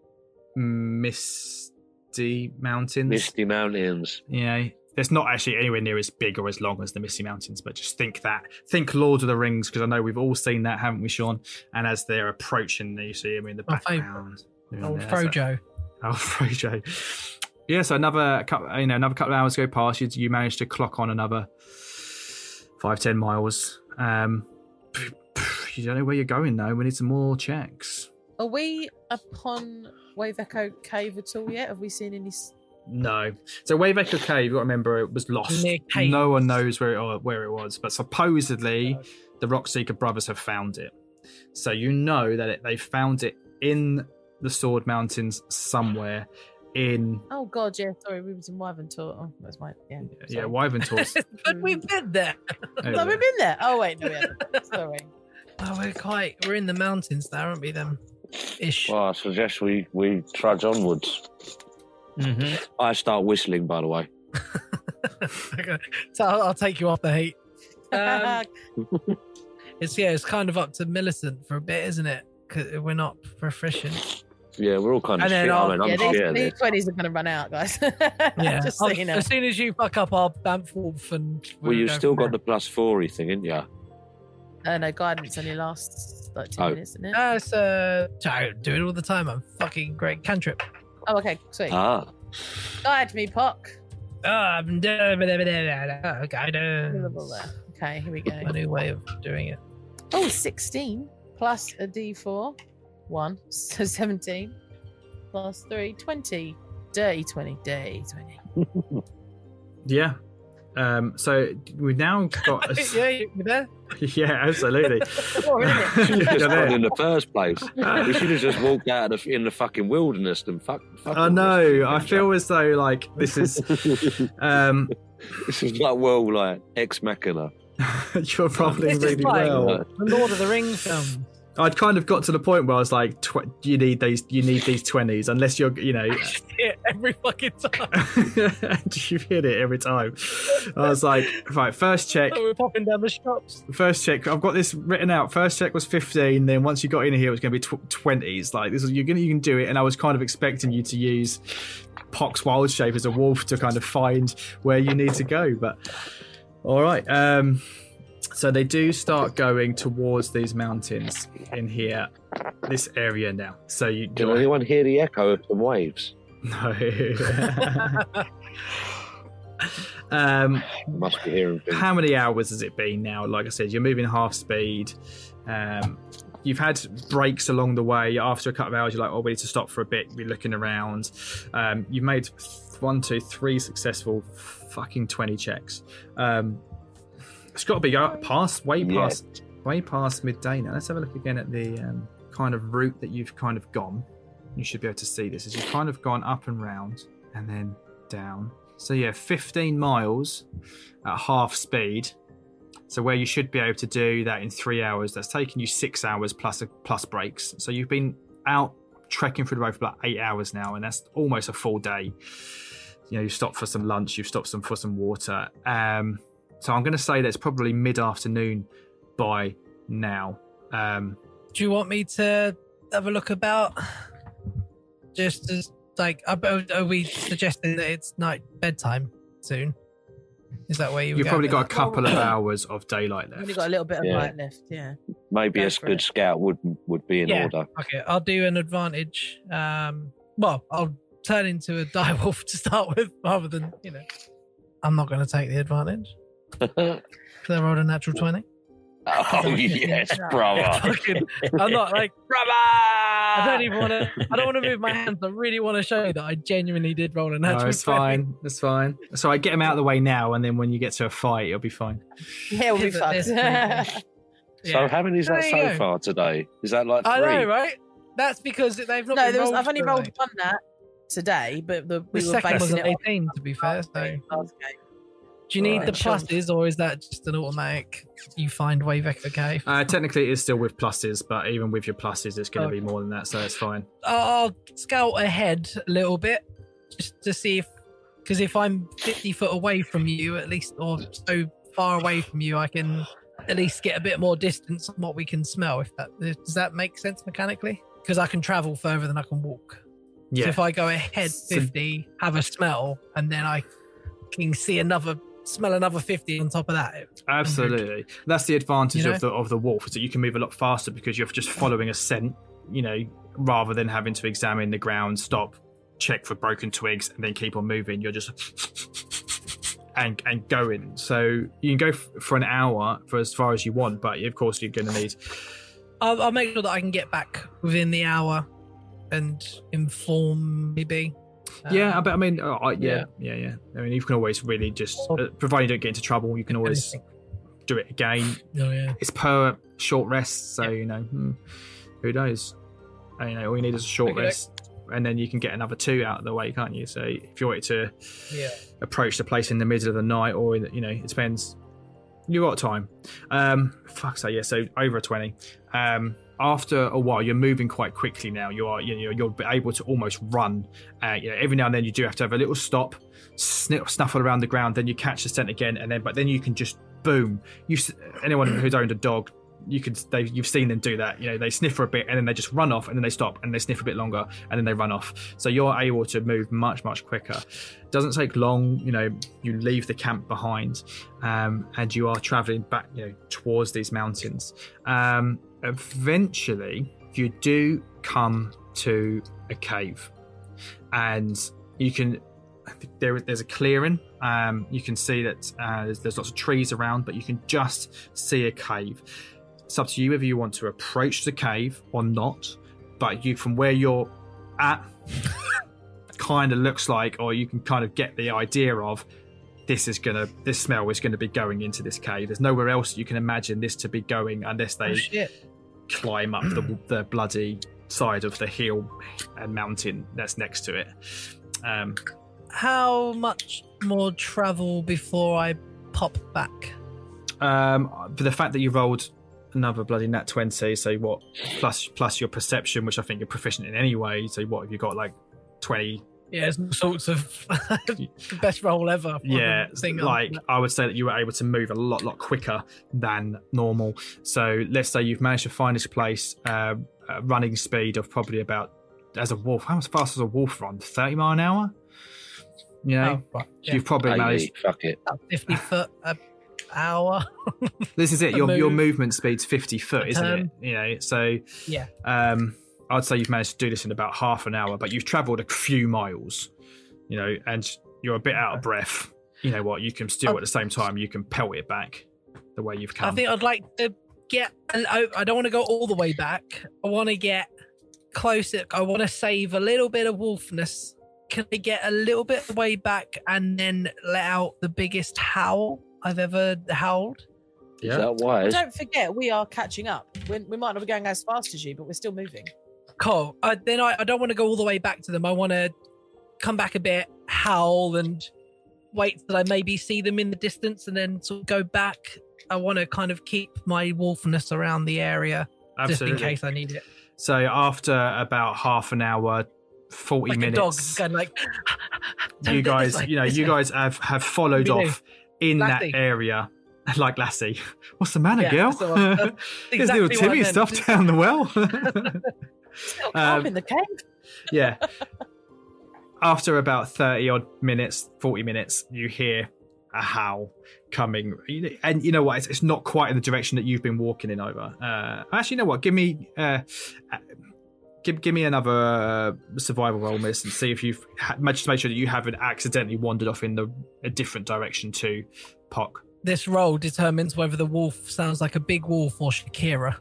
Speaker 1: Misty Mountains.
Speaker 3: Misty Mountains.
Speaker 1: Yeah, it's not actually anywhere near as big or as long as the Misty Mountains, but just think that. Think Lord of the Rings, because I know we've all seen that, haven't we, Sean? And as they're approaching, you see them in the
Speaker 2: My favourite.
Speaker 1: background. They're in
Speaker 2: Old
Speaker 1: there, so-
Speaker 2: Frojo.
Speaker 1: Oh, Frojo. Yeah, so another couple, you know, another couple of hours go past. You, you managed to clock on another five, ten miles. Um, you don't know where you're going though. We need some more checks.
Speaker 4: Are we upon Wave Echo Cave at all yet? Have we seen any? s-
Speaker 1: No. So Wave Echo Cave, you've got to remember, it was lost.
Speaker 2: Near Cave.
Speaker 1: No one knows where it, where it was, but supposedly the Rockseeker brothers have found it. So you know that it, they found it in the Sword Mountains somewhere in
Speaker 4: Oh God, yeah. Sorry, we was in Wyvern Tor. Oh, that's my yeah.
Speaker 1: yeah
Speaker 4: sorry.
Speaker 1: Wyvern Tors.
Speaker 2: But we've been there.
Speaker 4: No, we've been there. Oh wait, no, we haven't. Sorry.
Speaker 2: Oh, we're quite. We're in the mountains now, aren't we? Then, ish.
Speaker 3: Well, I suggest we, we trudge onwards.
Speaker 1: Mm-hmm.
Speaker 3: I start whistling, by the way.
Speaker 2: Okay. So I'll, I'll take you off the heat. Um, it's yeah, it's kind of up to Millicent for a bit, isn't it? Because we're not proficient.
Speaker 3: Yeah, we're all kind of
Speaker 2: And then
Speaker 3: shit.
Speaker 2: I'll-
Speaker 3: I mean, I'm
Speaker 4: yeah,
Speaker 3: shit
Speaker 4: these,
Speaker 3: at
Speaker 4: these
Speaker 3: this.
Speaker 4: twenties are going to run out, guys.
Speaker 2: Yeah.
Speaker 4: Just so
Speaker 2: I'll-
Speaker 4: you know.
Speaker 2: As soon as you fuck up our Banff Wolf and
Speaker 3: Well,
Speaker 2: we'll
Speaker 3: you've
Speaker 2: go
Speaker 3: still
Speaker 2: from
Speaker 3: got
Speaker 2: there.
Speaker 3: the plus four thing, ain't you?
Speaker 4: Uh, no, guidance only lasts like two
Speaker 3: Oh.
Speaker 4: minutes, isn't it?
Speaker 2: No, it's uh, I do it all the time. I'm fucking great cantrip.
Speaker 4: Oh, okay, sweet.
Speaker 3: Ah.
Speaker 4: Guide me, Pock.
Speaker 2: Ah, I'm da- da- da- da- da- da-
Speaker 4: Blah,
Speaker 2: guidance.
Speaker 4: blah, blah. Okay, here we go.
Speaker 2: A new way of doing it.
Speaker 4: Oh, sixteen plus a d four. one, so seventeen. Plus three, twenty. Dirty twenty, dirty twenty.
Speaker 1: Yeah. Um, so we've now got a,
Speaker 2: yeah, you there?
Speaker 1: yeah, absolutely.
Speaker 4: Oh, really?
Speaker 3: Should have just
Speaker 1: You're there.
Speaker 3: gone in the first place. We should have just walked out of the, in the fucking wilderness and fuck. fuck
Speaker 1: I
Speaker 3: all
Speaker 1: know.
Speaker 3: this
Speaker 1: I
Speaker 3: shit.
Speaker 1: feel as though like this is um,
Speaker 3: This is like well, like Ex Machina.
Speaker 1: you're probably
Speaker 2: This is
Speaker 1: really
Speaker 2: like-
Speaker 1: well.
Speaker 3: Uh,
Speaker 2: The Lord of the Rings film.
Speaker 1: I'd kind of got to the point where I was like, tw- you need these, you need these twenties, unless you're, you know,
Speaker 2: Yeah, every fucking time.
Speaker 1: and you hit it every time. I was like, right, first check,
Speaker 2: So we're popping down the shops.
Speaker 1: first check. I've got this written out. First check was fifteen. Then once you got in here, it was going to be tw- twenties. Like this is you're gonna you can do it. And I was kind of expecting you to use Pox Wild Shape as a wolf to kind of find where you need to go. But all right. Um, so they do start going towards these mountains in here, this area now. So you
Speaker 3: Can anyone hear the echo of some waves?
Speaker 1: no. Um,
Speaker 3: Must be hearing things.
Speaker 1: how many hours has it been now? Like I said, you're moving half speed. Um, you've had breaks along the way. After a couple of hours, you're like, oh, we need to stop for a bit. You're looking around. Um, you've made one, two, three successful fucking twenty checks. Um, it's got to be up past, way
Speaker 3: Yeah.
Speaker 1: past, way past midday now. Let's have a look again at the um, kind of route that you've kind of gone. You should be able to see this as you've kind of gone up and round and then down. So yeah, fifteen miles at half speed. So where you should be able to do that in three hours, that's taken you six hours plus a, plus breaks. So you've been out trekking through the road for about eight hours now, and that's almost a full day. You know, you've stopped for some lunch, you've stopped some for some water. Um, so I'm going to say that it's probably mid-afternoon by now. Um,
Speaker 2: Do you want me to have a look about? Just as like, are, are we suggesting that it's night bedtime soon? Is that where you? were
Speaker 1: you've
Speaker 2: going
Speaker 1: probably
Speaker 2: with
Speaker 1: got a
Speaker 2: that?
Speaker 1: couple of hours of daylight
Speaker 4: We've
Speaker 1: left.
Speaker 4: only got a little bit of
Speaker 3: Yeah.
Speaker 4: light left. Yeah.
Speaker 3: Maybe
Speaker 4: Go
Speaker 3: a
Speaker 4: for
Speaker 3: good
Speaker 4: it.
Speaker 3: scout would would be in
Speaker 2: Yeah.
Speaker 3: order.
Speaker 2: Okay, I'll do an advantage. Um, well, I'll turn into a direwolf to start with, rather than you know. I'm not going to take the advantage because I rolled a natural twenty.
Speaker 3: Oh yes, brother.
Speaker 2: Fucking- I'm not like
Speaker 3: Brother!
Speaker 2: I don't even want to. I don't want to move my hands. I really want to show that I genuinely did roll a natural
Speaker 1: No, it's
Speaker 2: twenty.
Speaker 1: fine. It's fine. So I get him out of the way now, and then when you get to a fight, it'll be fine.
Speaker 4: Yeah, we'll be
Speaker 2: Is it this
Speaker 4: fucked.
Speaker 2: thing?
Speaker 3: So
Speaker 2: Yeah.
Speaker 3: how many is that
Speaker 2: There you
Speaker 3: so
Speaker 2: go.
Speaker 3: far today? Is that like three?
Speaker 2: I know, right? That's because they've not.
Speaker 4: no,
Speaker 2: been
Speaker 4: there was,
Speaker 2: rolled
Speaker 4: I've only
Speaker 2: for
Speaker 4: rolled
Speaker 2: like-
Speaker 4: one that today, but the, we
Speaker 2: The
Speaker 4: were
Speaker 2: second was
Speaker 4: basing
Speaker 2: an
Speaker 4: it
Speaker 2: eighteen, to be fair.
Speaker 4: on
Speaker 2: So,
Speaker 4: last game.
Speaker 2: do you need
Speaker 4: Right.
Speaker 2: the pluses, or is that just an automatic? You find way back the cave.
Speaker 1: Uh, technically, it is still with pluses, but even with your pluses, it's going to
Speaker 2: Okay.
Speaker 1: be more than that, so it's fine.
Speaker 2: I'll I'll scout ahead a little bit just to see if, because if I'm fifty foot away from you, at least, or so far away from you, I can at least get a bit more distance on what we can smell. If that does that make sense mechanically? Because I can travel further than I can walk. So
Speaker 1: Yeah.
Speaker 2: if I go ahead
Speaker 1: So-
Speaker 2: fifty, have a smell, and then I can see another, smell another fifty on top of that.
Speaker 1: Absolutely, that's the advantage
Speaker 2: You know?
Speaker 1: of the of the wolf, is that you can move a lot faster because you're just following a scent. You know, rather than having to examine the ground, stop, check for broken twigs, and then keep on moving. You're just and and going. So you can go f- for an hour for as far as you want, but of course you're going to need.
Speaker 2: I'll, I'll make sure that I can get back within the hour and inform maybe.
Speaker 1: Yeah,
Speaker 2: Um,
Speaker 1: but I mean, uh, I- yeah, yeah, yeah. I mean, you can always really just, uh, provided you don't get into trouble, you can always
Speaker 2: anything.
Speaker 1: do it again.
Speaker 2: Oh, yeah.
Speaker 1: It's per short rest, so you know, hmm, who knows? And, you know, all you need is a short
Speaker 2: Okay.
Speaker 1: rest, and then you can get another two out of the way, can't you? So if you wanted to
Speaker 2: Yeah.
Speaker 1: approach the place in the middle of the night, or in the, you know, it depends. You got time. Um, fuck. So yeah, so over a twenty. Um, after a while, you're moving quite quickly now. You are, you know, you're able to almost run. Uh, you know, every now and then you do have to have a little stop, sniff, snuffle around the ground, then you catch the scent again, and then but then you can just boom. You anyone who's owned a dog, you could they you've seen them do that. You know, they sniff for a bit and then they just run off, and then they stop and they sniff a bit longer and then they run off. So you're able to move much much quicker. Doesn't take long. You know, you leave the camp behind, um, and you are traveling back, you know, towards these mountains. Um, eventually, you do come to a cave, and you can. There, there's a clearing. Um, you can see that uh, there's, there's lots of trees around, but you can just see a cave. It's up to you whether you want to approach the cave or not. But you, from where you're at, kind of looks like, or you can kind of get the idea of, this is gonna, this smell is gonna be going into this cave. There's nowhere else you can imagine this to be going unless they
Speaker 2: Oh, shit.
Speaker 1: climb up the, the bloody side of the hill and mountain that's next to it. Um,
Speaker 2: How much more travel before I pop back?
Speaker 1: Um, for the fact that you rolled another bloody nat twenty, so what? Plus plus your perception, which I think you're proficient in anyway. So what have you got? Like twenty?
Speaker 2: Yeah, it's all sorts of the best roll ever. for
Speaker 1: Yeah,
Speaker 2: the thing on
Speaker 1: like
Speaker 2: that.
Speaker 1: I would say that you were able to move a lot lot quicker than normal. So let's say you've managed to find this place, uh, a running speed of probably about, as a wolf, how fast does a wolf run? thirty mile an hour. You know,
Speaker 2: Oh, right.
Speaker 1: so
Speaker 2: Yeah.
Speaker 1: you've probably managed.
Speaker 3: Hey, fuck it.
Speaker 2: About fifty foot an hour.
Speaker 1: This is it.
Speaker 2: a
Speaker 1: Your your
Speaker 2: move,
Speaker 1: movement speed's fifty foot,
Speaker 2: a
Speaker 1: isn't
Speaker 2: turn.
Speaker 1: it? You know, so
Speaker 2: Yeah.
Speaker 1: um, I'd say you've managed to do this in about half an hour, but you've travelled a few miles. You know, and you're a bit out of breath. you know what, you can still
Speaker 2: Oh.
Speaker 1: at the same time you can pelt it back the way you've come.
Speaker 2: I think I'd like to get. I I don't want to go all the way back. I want to get closer. I want to save a little bit of wolfness. Can I get a little bit way back and then let out the biggest howl I've ever howled?
Speaker 3: Is
Speaker 1: Yeah.
Speaker 3: that wise?
Speaker 4: Don't forget, we are catching up. we we might not be going as fast as you, but we're still moving.
Speaker 2: Cool. Uh, then I, I don't want to go all the way back to them. I want to come back a bit, howl, and wait till I maybe see them in the distance, and then sort of go back. I want to kind of keep my wolfness around the area
Speaker 1: Absolutely.
Speaker 2: just in case I need it.
Speaker 1: So after about half an hour, forty
Speaker 2: Like
Speaker 1: minutes,
Speaker 2: a dog, going like.
Speaker 1: you
Speaker 2: This
Speaker 1: guys,
Speaker 2: way,
Speaker 1: you know,
Speaker 2: this
Speaker 1: you
Speaker 2: way.
Speaker 1: guys have have followed
Speaker 2: What do you
Speaker 1: off in
Speaker 2: Lassie.
Speaker 1: that area, like Lassie. What's the matter,
Speaker 2: Yeah,
Speaker 1: girl?
Speaker 2: that's the one. That's
Speaker 1: There's
Speaker 2: exactly
Speaker 1: little
Speaker 2: what I
Speaker 1: Timmy
Speaker 2: meant.
Speaker 1: stuff down the well.
Speaker 4: Still calm
Speaker 1: Um,
Speaker 4: in the cave.
Speaker 1: Yeah. After about thirty odd minutes, forty minutes, you hear a howl coming. And you know what? It's, it's not quite in the direction that you've been walking in over. Uh, actually, you know what? Give me. Uh, uh, Give, give me another uh, survival roll, miss, and see if you've ha- just make sure that you haven't accidentally wandered off in the a different direction to Pock.
Speaker 2: This roll determines whether the wolf sounds like a big wolf or Shakira.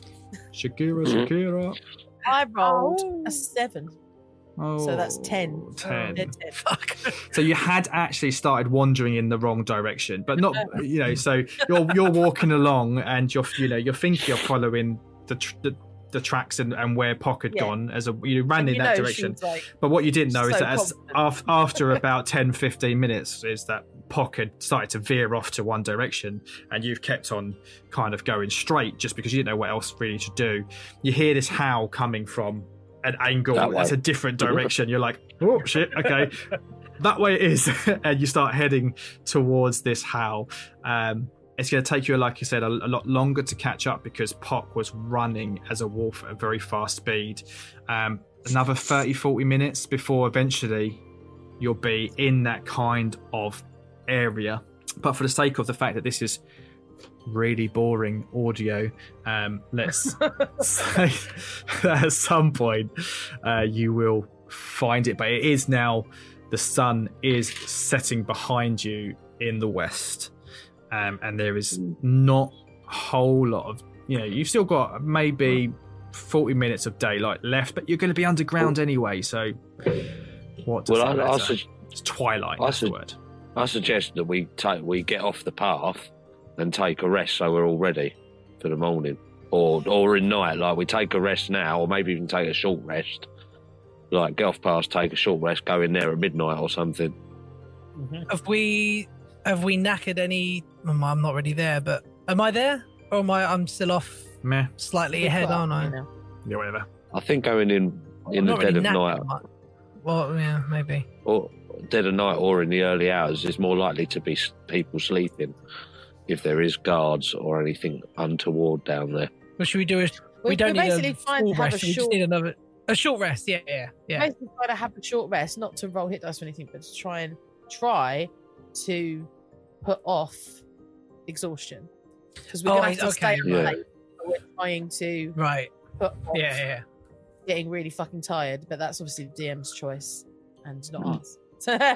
Speaker 1: Shakira,
Speaker 3: Mhm.
Speaker 1: Shakira.
Speaker 4: I rolled
Speaker 2: Oh.
Speaker 4: a seven.
Speaker 1: Oh,
Speaker 4: So that's ten.
Speaker 1: ten.
Speaker 4: They're ten.
Speaker 2: Fuck.
Speaker 1: So you had actually started wandering in the wrong direction, but not, you know. So you're you're walking along, and you're you know you're thinking you're following the tr- the, the tracks and, and where Pock had
Speaker 4: Yeah.
Speaker 1: gone as a you ran in
Speaker 4: You
Speaker 1: that
Speaker 4: know,
Speaker 1: direction.
Speaker 4: she was like,
Speaker 1: But what you didn't know is
Speaker 4: So
Speaker 1: that as,
Speaker 4: confident.
Speaker 1: af- after about ten, fifteen minutes, is that Pock had started to veer off to one direction, and you've kept on kind of going straight just because you didn't know what else really to do. You hear this howl coming from an angle
Speaker 3: That way.
Speaker 1: that's a different direction. You're like, oh shit, okay, that way it is, and you start heading towards this howl. Um, it's going to take you, like you said, a, a lot longer to catch up because Pock was running as a wolf at a very fast speed. Um, another thirty, forty minutes before eventually you'll be in that kind of area. But for the sake of the fact that this is really boring audio, um, let's say that at some point uh, you will find it. But it is now, the sun is setting behind you in the west. Um, and there is not a whole lot of, you know, you've still got maybe forty minutes of daylight left, but you're going to be underground anyway. So, what does
Speaker 3: Well,
Speaker 1: that
Speaker 3: I, I,
Speaker 1: matter?
Speaker 3: su-
Speaker 1: It's twilight.
Speaker 3: I
Speaker 1: That's the
Speaker 3: su-
Speaker 1: word.
Speaker 3: I suggest that we take we get off the path and take a rest so we're all ready for the morning, or or in night. Like we take a rest now, or maybe even take a short rest. Like get off path, take a short rest, go in there at midnight or something.
Speaker 2: Have we have we knackered any? um, I'm not really there, but am I there, or am I? I'm still off,
Speaker 1: Meh.
Speaker 2: slightly
Speaker 4: we've
Speaker 2: ahead,
Speaker 4: got,
Speaker 2: aren't I?
Speaker 4: you know.
Speaker 1: Yeah, whatever.
Speaker 3: I think going in in
Speaker 2: I'm
Speaker 3: the
Speaker 2: not
Speaker 3: dead
Speaker 2: really
Speaker 3: of
Speaker 2: knackered,
Speaker 3: night,
Speaker 2: but- Well, yeah, maybe.
Speaker 3: or dead of night, or in the early hours, is more likely to be s- people sleeping. If there is guards or anything untoward down there.
Speaker 2: What should we do? Is we,
Speaker 4: We-
Speaker 2: don't
Speaker 4: we
Speaker 2: need
Speaker 4: basically
Speaker 2: a
Speaker 4: find-
Speaker 2: full
Speaker 4: have a
Speaker 2: rest. We just
Speaker 4: short-
Speaker 2: need another a short rest. Yeah, yeah, yeah.
Speaker 4: Basically, try to have a short rest, not to roll hit dice or anything, but to try and try to put off exhaustion because we're
Speaker 2: Oh,
Speaker 4: going to have to
Speaker 2: okay,
Speaker 4: stay up
Speaker 3: right.
Speaker 4: late. So we're trying to
Speaker 2: Right.
Speaker 4: put off
Speaker 2: Yeah, yeah.
Speaker 4: getting really fucking tired, but that's obviously the D M's choice and not
Speaker 3: Mm.
Speaker 4: ours.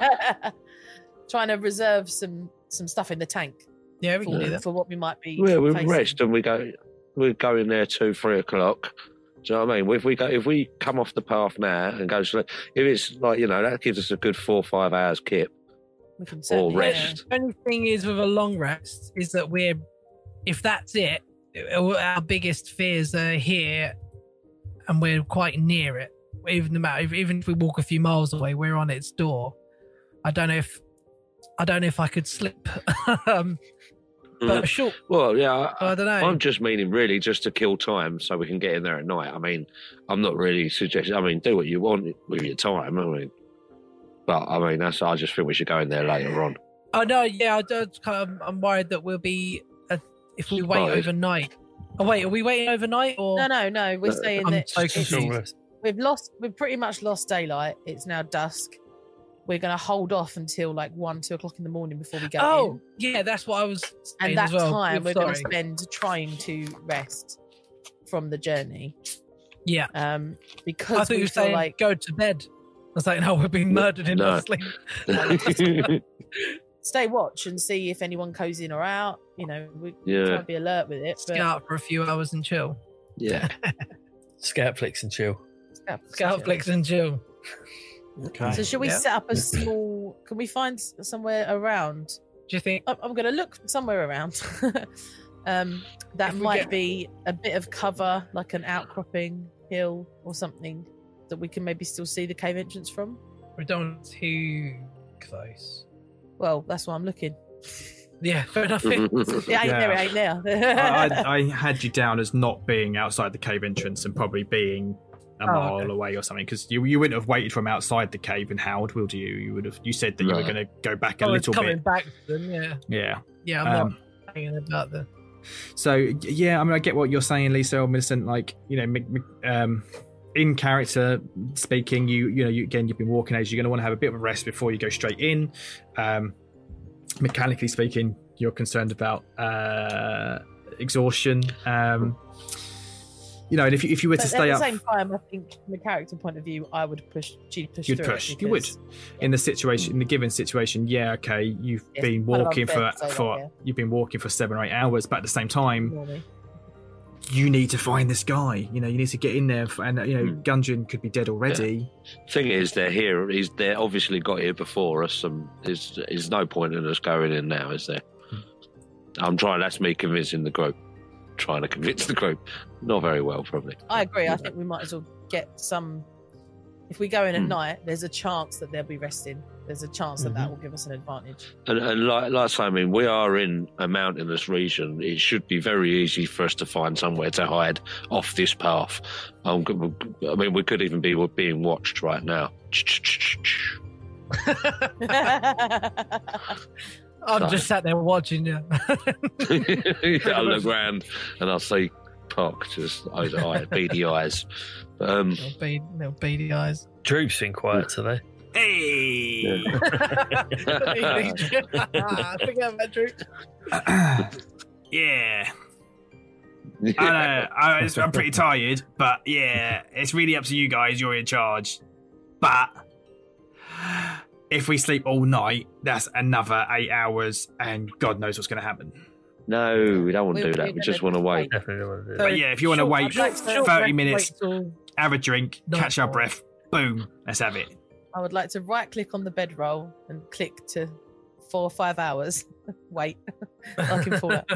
Speaker 4: Trying to reserve some some stuff in the tank
Speaker 2: Yeah, we can do
Speaker 4: for,
Speaker 2: that.
Speaker 4: for what we might be.
Speaker 3: Yeah, we
Speaker 4: facing.
Speaker 3: rest and we go. We go in there two, three o'clock. Do you know what I mean? If we go, if we come off the path now and go sleep, if it's like you know, that gives us a good four or five hours kip
Speaker 4: We can
Speaker 3: or
Speaker 4: certainly, yeah.
Speaker 3: rest.
Speaker 2: The only thing is with a long rest is that we're, if that's it, our biggest fears are here, and we're quite near it. Even no matter, even if we walk a few miles away, we're on its door. I don't know if, I don't know if I could slip. um, but
Speaker 3: Mm.
Speaker 2: short,
Speaker 3: Well, yeah, I,
Speaker 2: I don't know.
Speaker 3: I'm just meaning really just to kill time so we can get in there at night. I mean, I'm not really suggesting. I mean, do what you want with your time. I mean, but I mean, that's. I just think we should go in there later on.
Speaker 2: Oh no, yeah, I don't. Kind of, I'm worried that we'll be uh, if we wait
Speaker 3: Spotted.
Speaker 2: overnight. Oh wait, are we waiting overnight or?
Speaker 4: No, no, no. We're
Speaker 3: No,
Speaker 4: saying
Speaker 2: I'm
Speaker 4: that
Speaker 2: so
Speaker 4: it's-
Speaker 2: confused.
Speaker 4: we've lost. We've pretty much lost daylight. It's now dusk. We're going to hold off until like one, two o'clock in the morning before we go
Speaker 2: Oh,
Speaker 4: in.
Speaker 2: yeah, that's what I was saying
Speaker 4: And that
Speaker 2: as well.
Speaker 4: time we're going to
Speaker 2: Sorry.
Speaker 4: spend trying to rest from the journey.
Speaker 2: Yeah,
Speaker 4: Um,
Speaker 2: I
Speaker 4: because
Speaker 2: thought
Speaker 4: we
Speaker 2: you were
Speaker 4: feel
Speaker 2: saying
Speaker 4: like
Speaker 2: go to bed. I was like, no, we're being murdered in
Speaker 3: No.
Speaker 2: our sleep.
Speaker 4: stay watch and see if anyone goes in or out. You know, we
Speaker 3: Yeah.
Speaker 4: try and be alert with it. But
Speaker 2: Scout for a few hours and chill.
Speaker 3: Yeah.
Speaker 5: Scout flicks and chill.
Speaker 4: Scout,
Speaker 2: Scout flicks and chill.
Speaker 1: Okay.
Speaker 4: So should we
Speaker 2: Yeah.
Speaker 4: set up a small? Can we find s- somewhere around?
Speaker 2: Do you think?
Speaker 4: I'm, I'm going to look somewhere around. um, that
Speaker 2: If we
Speaker 4: might
Speaker 2: get-
Speaker 4: be a bit of cover, like an outcropping hill or something, that we can maybe still see the cave entrance from.
Speaker 2: We don't want too close.
Speaker 4: Well, that's why I'm looking.
Speaker 2: Yeah, fair enough.
Speaker 4: It ain't there. It ain't there.
Speaker 1: I, I, I had you down as not being outside the cave entrance and probably being a
Speaker 2: Oh,
Speaker 1: mile
Speaker 2: okay.
Speaker 1: away or something, because you you wouldn't have waited from outside the cave and howled, would you? You would have. You said that you were
Speaker 3: Right.
Speaker 1: going to go back a
Speaker 2: Oh, it's
Speaker 1: little
Speaker 2: coming
Speaker 1: bit.
Speaker 2: back to them, yeah.
Speaker 1: Yeah.
Speaker 2: Yeah, I'm
Speaker 1: Um,
Speaker 2: not hanging about the.
Speaker 1: So yeah, I mean, I get what you're saying, Lisa or Millicent. Like, you know, Mc- Mc- um, in character speaking, you you know, you, again, you've been walking age. You're going to want to have a bit of a rest before you go straight in. Um, mechanically speaking, you're concerned about uh, exhaustion. Um, you know, and if you, if you were
Speaker 4: But
Speaker 1: to
Speaker 4: at
Speaker 1: stay
Speaker 4: the
Speaker 1: up
Speaker 4: same time, I think from a character point of view, I would push. She'd push.
Speaker 1: You'd
Speaker 4: through
Speaker 1: push.
Speaker 4: It
Speaker 1: You would.
Speaker 4: because-
Speaker 1: in the situation, in the given situation, yeah, okay, you've
Speaker 4: Yes,
Speaker 1: been
Speaker 4: kind of
Speaker 1: walking for
Speaker 4: unfair to say that,
Speaker 1: for
Speaker 4: yeah.
Speaker 1: you've been walking for seven or eight hours, but at the same time,
Speaker 4: Normally.
Speaker 1: you need to find this guy. You know, you need to get in there, f- and uh, you know,
Speaker 3: Hmm.
Speaker 1: Gundren could be dead already.
Speaker 3: Thing is, they're here. Is they're obviously got here before us, and there's, there's no point in us going in now, is there? I'm trying. That's me convincing the group. Trying to convince the group. Not very well, probably.
Speaker 4: I agree. I think we might as well get some. If we go in at
Speaker 3: Hmm.
Speaker 4: night, there's a chance that they'll be resting. There's a chance that
Speaker 1: Mm-hmm.
Speaker 4: that will give us an advantage.
Speaker 3: And, and like, like I say, I mean, we are in a mountainous region. It should be very easy for us to find somewhere to hide off this path. Um, I mean, we could even be being watched right now.
Speaker 2: I'm
Speaker 3: Right.
Speaker 2: just sat there watching you.
Speaker 3: I look round and I see Pock just eyes, eye, beady eyes. Um,
Speaker 2: little, beady, little beady eyes.
Speaker 5: Droop's been quiet today.
Speaker 1: Hey,
Speaker 2: Forget about Drew.
Speaker 1: yeah. I know. I, it's- I'm pretty tired, but yeah, it's really up to you guys. You're in charge. But if we sleep all night, that's another eight hours, and God knows what's going to happen.
Speaker 3: no, we don't want to
Speaker 4: We-
Speaker 3: do that.
Speaker 4: we're
Speaker 3: We just
Speaker 4: gonna
Speaker 3: want to wait.
Speaker 5: Definitely don't want to do
Speaker 2: So-
Speaker 5: that.
Speaker 1: But yeah, if you want to
Speaker 2: Short-
Speaker 1: wait
Speaker 2: I'd like to-
Speaker 1: thirty
Speaker 2: short breath,
Speaker 1: minutes,
Speaker 2: wait till-
Speaker 1: have a drink,
Speaker 2: No.
Speaker 1: catch our breath, boom, let's have it.
Speaker 4: I would like to right click on the bedroll and click to four or five hours. Wait, like in Fallout.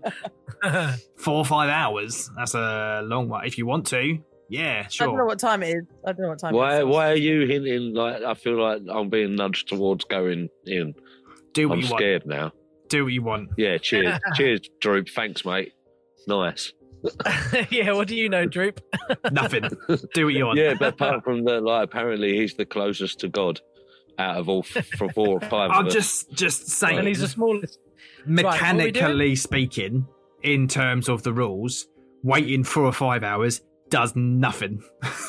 Speaker 1: Four or five hours. That's a long one. If you want to, yeah,
Speaker 4: I don't know
Speaker 1: sure.
Speaker 4: what time it is. I don't know what time.
Speaker 3: Why?
Speaker 4: it is.
Speaker 3: Why are you hinting? Like I feel like I'm being nudged towards going in.
Speaker 1: Do what
Speaker 3: I'm
Speaker 1: you want.
Speaker 3: scared now.
Speaker 1: Do what you want.
Speaker 3: Yeah. Cheers. Cheers, Droop. Thanks, mate. Nice.
Speaker 2: Yeah, what do you know, Droop?
Speaker 1: Nothing. Do what you want.
Speaker 3: Yeah, but apart from the like, apparently he's the closest to God out of all f- for four or five.
Speaker 1: I'm
Speaker 3: of us.
Speaker 1: just just saying.
Speaker 2: And he's the smallest. Right, what are we
Speaker 1: mechanically speaking, in terms of the rules, waiting four or five hours does nothing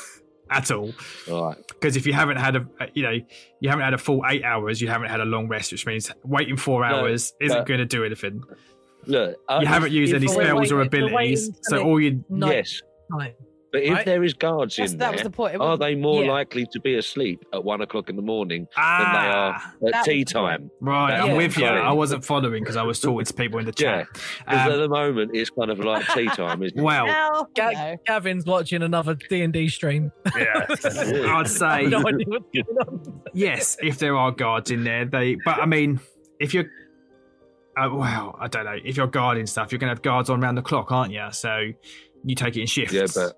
Speaker 1: at all.
Speaker 3: Right.
Speaker 1: Because if you haven't had a, you know, you haven't had a full eight hours, you haven't had a long rest, which means waiting four
Speaker 3: No,
Speaker 1: hours isn't
Speaker 3: but-
Speaker 1: going to do anything.
Speaker 3: Look, uh,
Speaker 1: You haven't used
Speaker 2: if
Speaker 1: any
Speaker 2: we're
Speaker 1: spells or
Speaker 2: waiting- we're
Speaker 1: abilities,
Speaker 2: waiting
Speaker 1: so
Speaker 2: till
Speaker 1: all you
Speaker 2: Night
Speaker 3: yes,
Speaker 2: time.
Speaker 3: but if
Speaker 2: Right?
Speaker 3: there is guards
Speaker 4: That's,
Speaker 3: in
Speaker 4: that
Speaker 3: there,
Speaker 4: was the point. It
Speaker 3: are
Speaker 4: wasn't-
Speaker 3: they more
Speaker 2: Yeah.
Speaker 3: likely to be asleep at one o'clock in the morning
Speaker 1: ah,
Speaker 3: than they
Speaker 4: That
Speaker 3: are at
Speaker 4: was
Speaker 3: tea
Speaker 4: the point.
Speaker 3: time?
Speaker 1: right.
Speaker 3: That's
Speaker 1: I'm
Speaker 2: Yeah.
Speaker 1: with you.
Speaker 3: fine.
Speaker 1: I wasn't following because I was talking to people in the
Speaker 3: Yeah,
Speaker 1: chat.
Speaker 3: because
Speaker 1: Um,
Speaker 3: at the moment it's kind of like tea time, isn't it?
Speaker 1: well,
Speaker 4: No,
Speaker 2: Ga-
Speaker 4: no.
Speaker 2: Gavin's watching another D and D stream.
Speaker 5: Yeah.
Speaker 1: I'd say
Speaker 2: No idea what's going on.
Speaker 1: yes, if there are guards in there, they. But I mean, if you're, uh, well, I don't know. If you're guarding stuff, you're going to have guards on around the clock, aren't you? So you take it in shifts.
Speaker 3: Yeah, but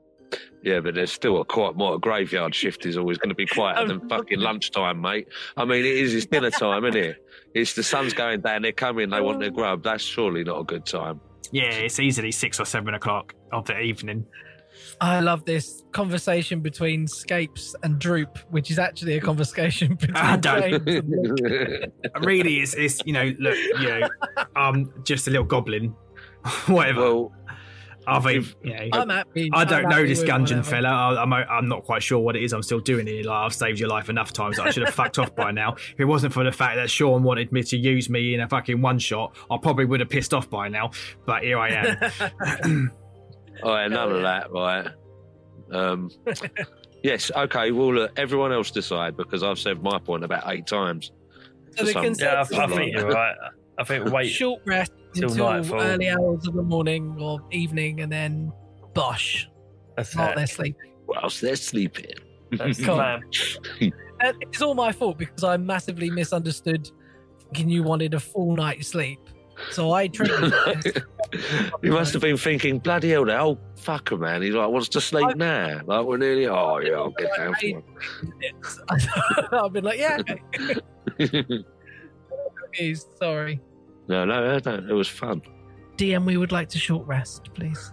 Speaker 3: yeah, but there's still a quite more. A graveyard shift is always going to be quieter than fucking lunchtime, mate. I mean, it is. It's dinner time, isn't it? It's the sun's going down. They come in. They want their grub. That's surely not a good time.
Speaker 1: yeah, it's easily six or seven o'clock of the evening.
Speaker 2: I love this conversation between Scapes and Droop, which is actually a conversation between
Speaker 1: I don't.
Speaker 2: James and Luke.
Speaker 1: Really, it's, it's you know, look, you know, I'm just a little goblin, whatever.
Speaker 3: well,
Speaker 1: I think, you know,
Speaker 2: I'm happy.
Speaker 1: I don't
Speaker 2: I'm
Speaker 1: know
Speaker 2: happy
Speaker 1: this
Speaker 2: with
Speaker 1: Gungeon
Speaker 2: whatever.
Speaker 1: fella. I, I'm I'm not quite sure what it is I'm still doing here. Like I've saved your life enough times that I should have fucked off by now. If it wasn't for the fact that Sean wanted me to use me in a fucking one shot, I probably would have pissed off by now. But here I am.
Speaker 3: all right, none of that, right? Um, yes, okay. Well, look, everyone else decide because I've said my point about eight times.
Speaker 2: So the
Speaker 3: some-
Speaker 5: Yeah,
Speaker 2: consensus
Speaker 5: I, I
Speaker 2: is
Speaker 5: think you're right. I think wait.
Speaker 2: short rest
Speaker 5: till
Speaker 2: until
Speaker 5: nightfall.
Speaker 2: early hours of the morning or evening, and then bosh,
Speaker 5: That's
Speaker 2: while
Speaker 5: it.
Speaker 2: they're sleeping.
Speaker 3: Whilst they're sleeping.
Speaker 5: That's the
Speaker 2: Cool.
Speaker 5: plan.
Speaker 2: And it's all my fault because I massively misunderstood thinking you wanted a full night's sleep. So I triggered this.
Speaker 3: You must have been thinking, bloody hell, that old fucker, man. He's like, wants to sleep now. Like, we're nearly, oh, yeah, I'll get down for
Speaker 2: I've been like, yeah, okay.
Speaker 3: it.
Speaker 2: Please, sorry.
Speaker 3: no, no, no, it was fun.
Speaker 2: D M, we would like to short rest, please.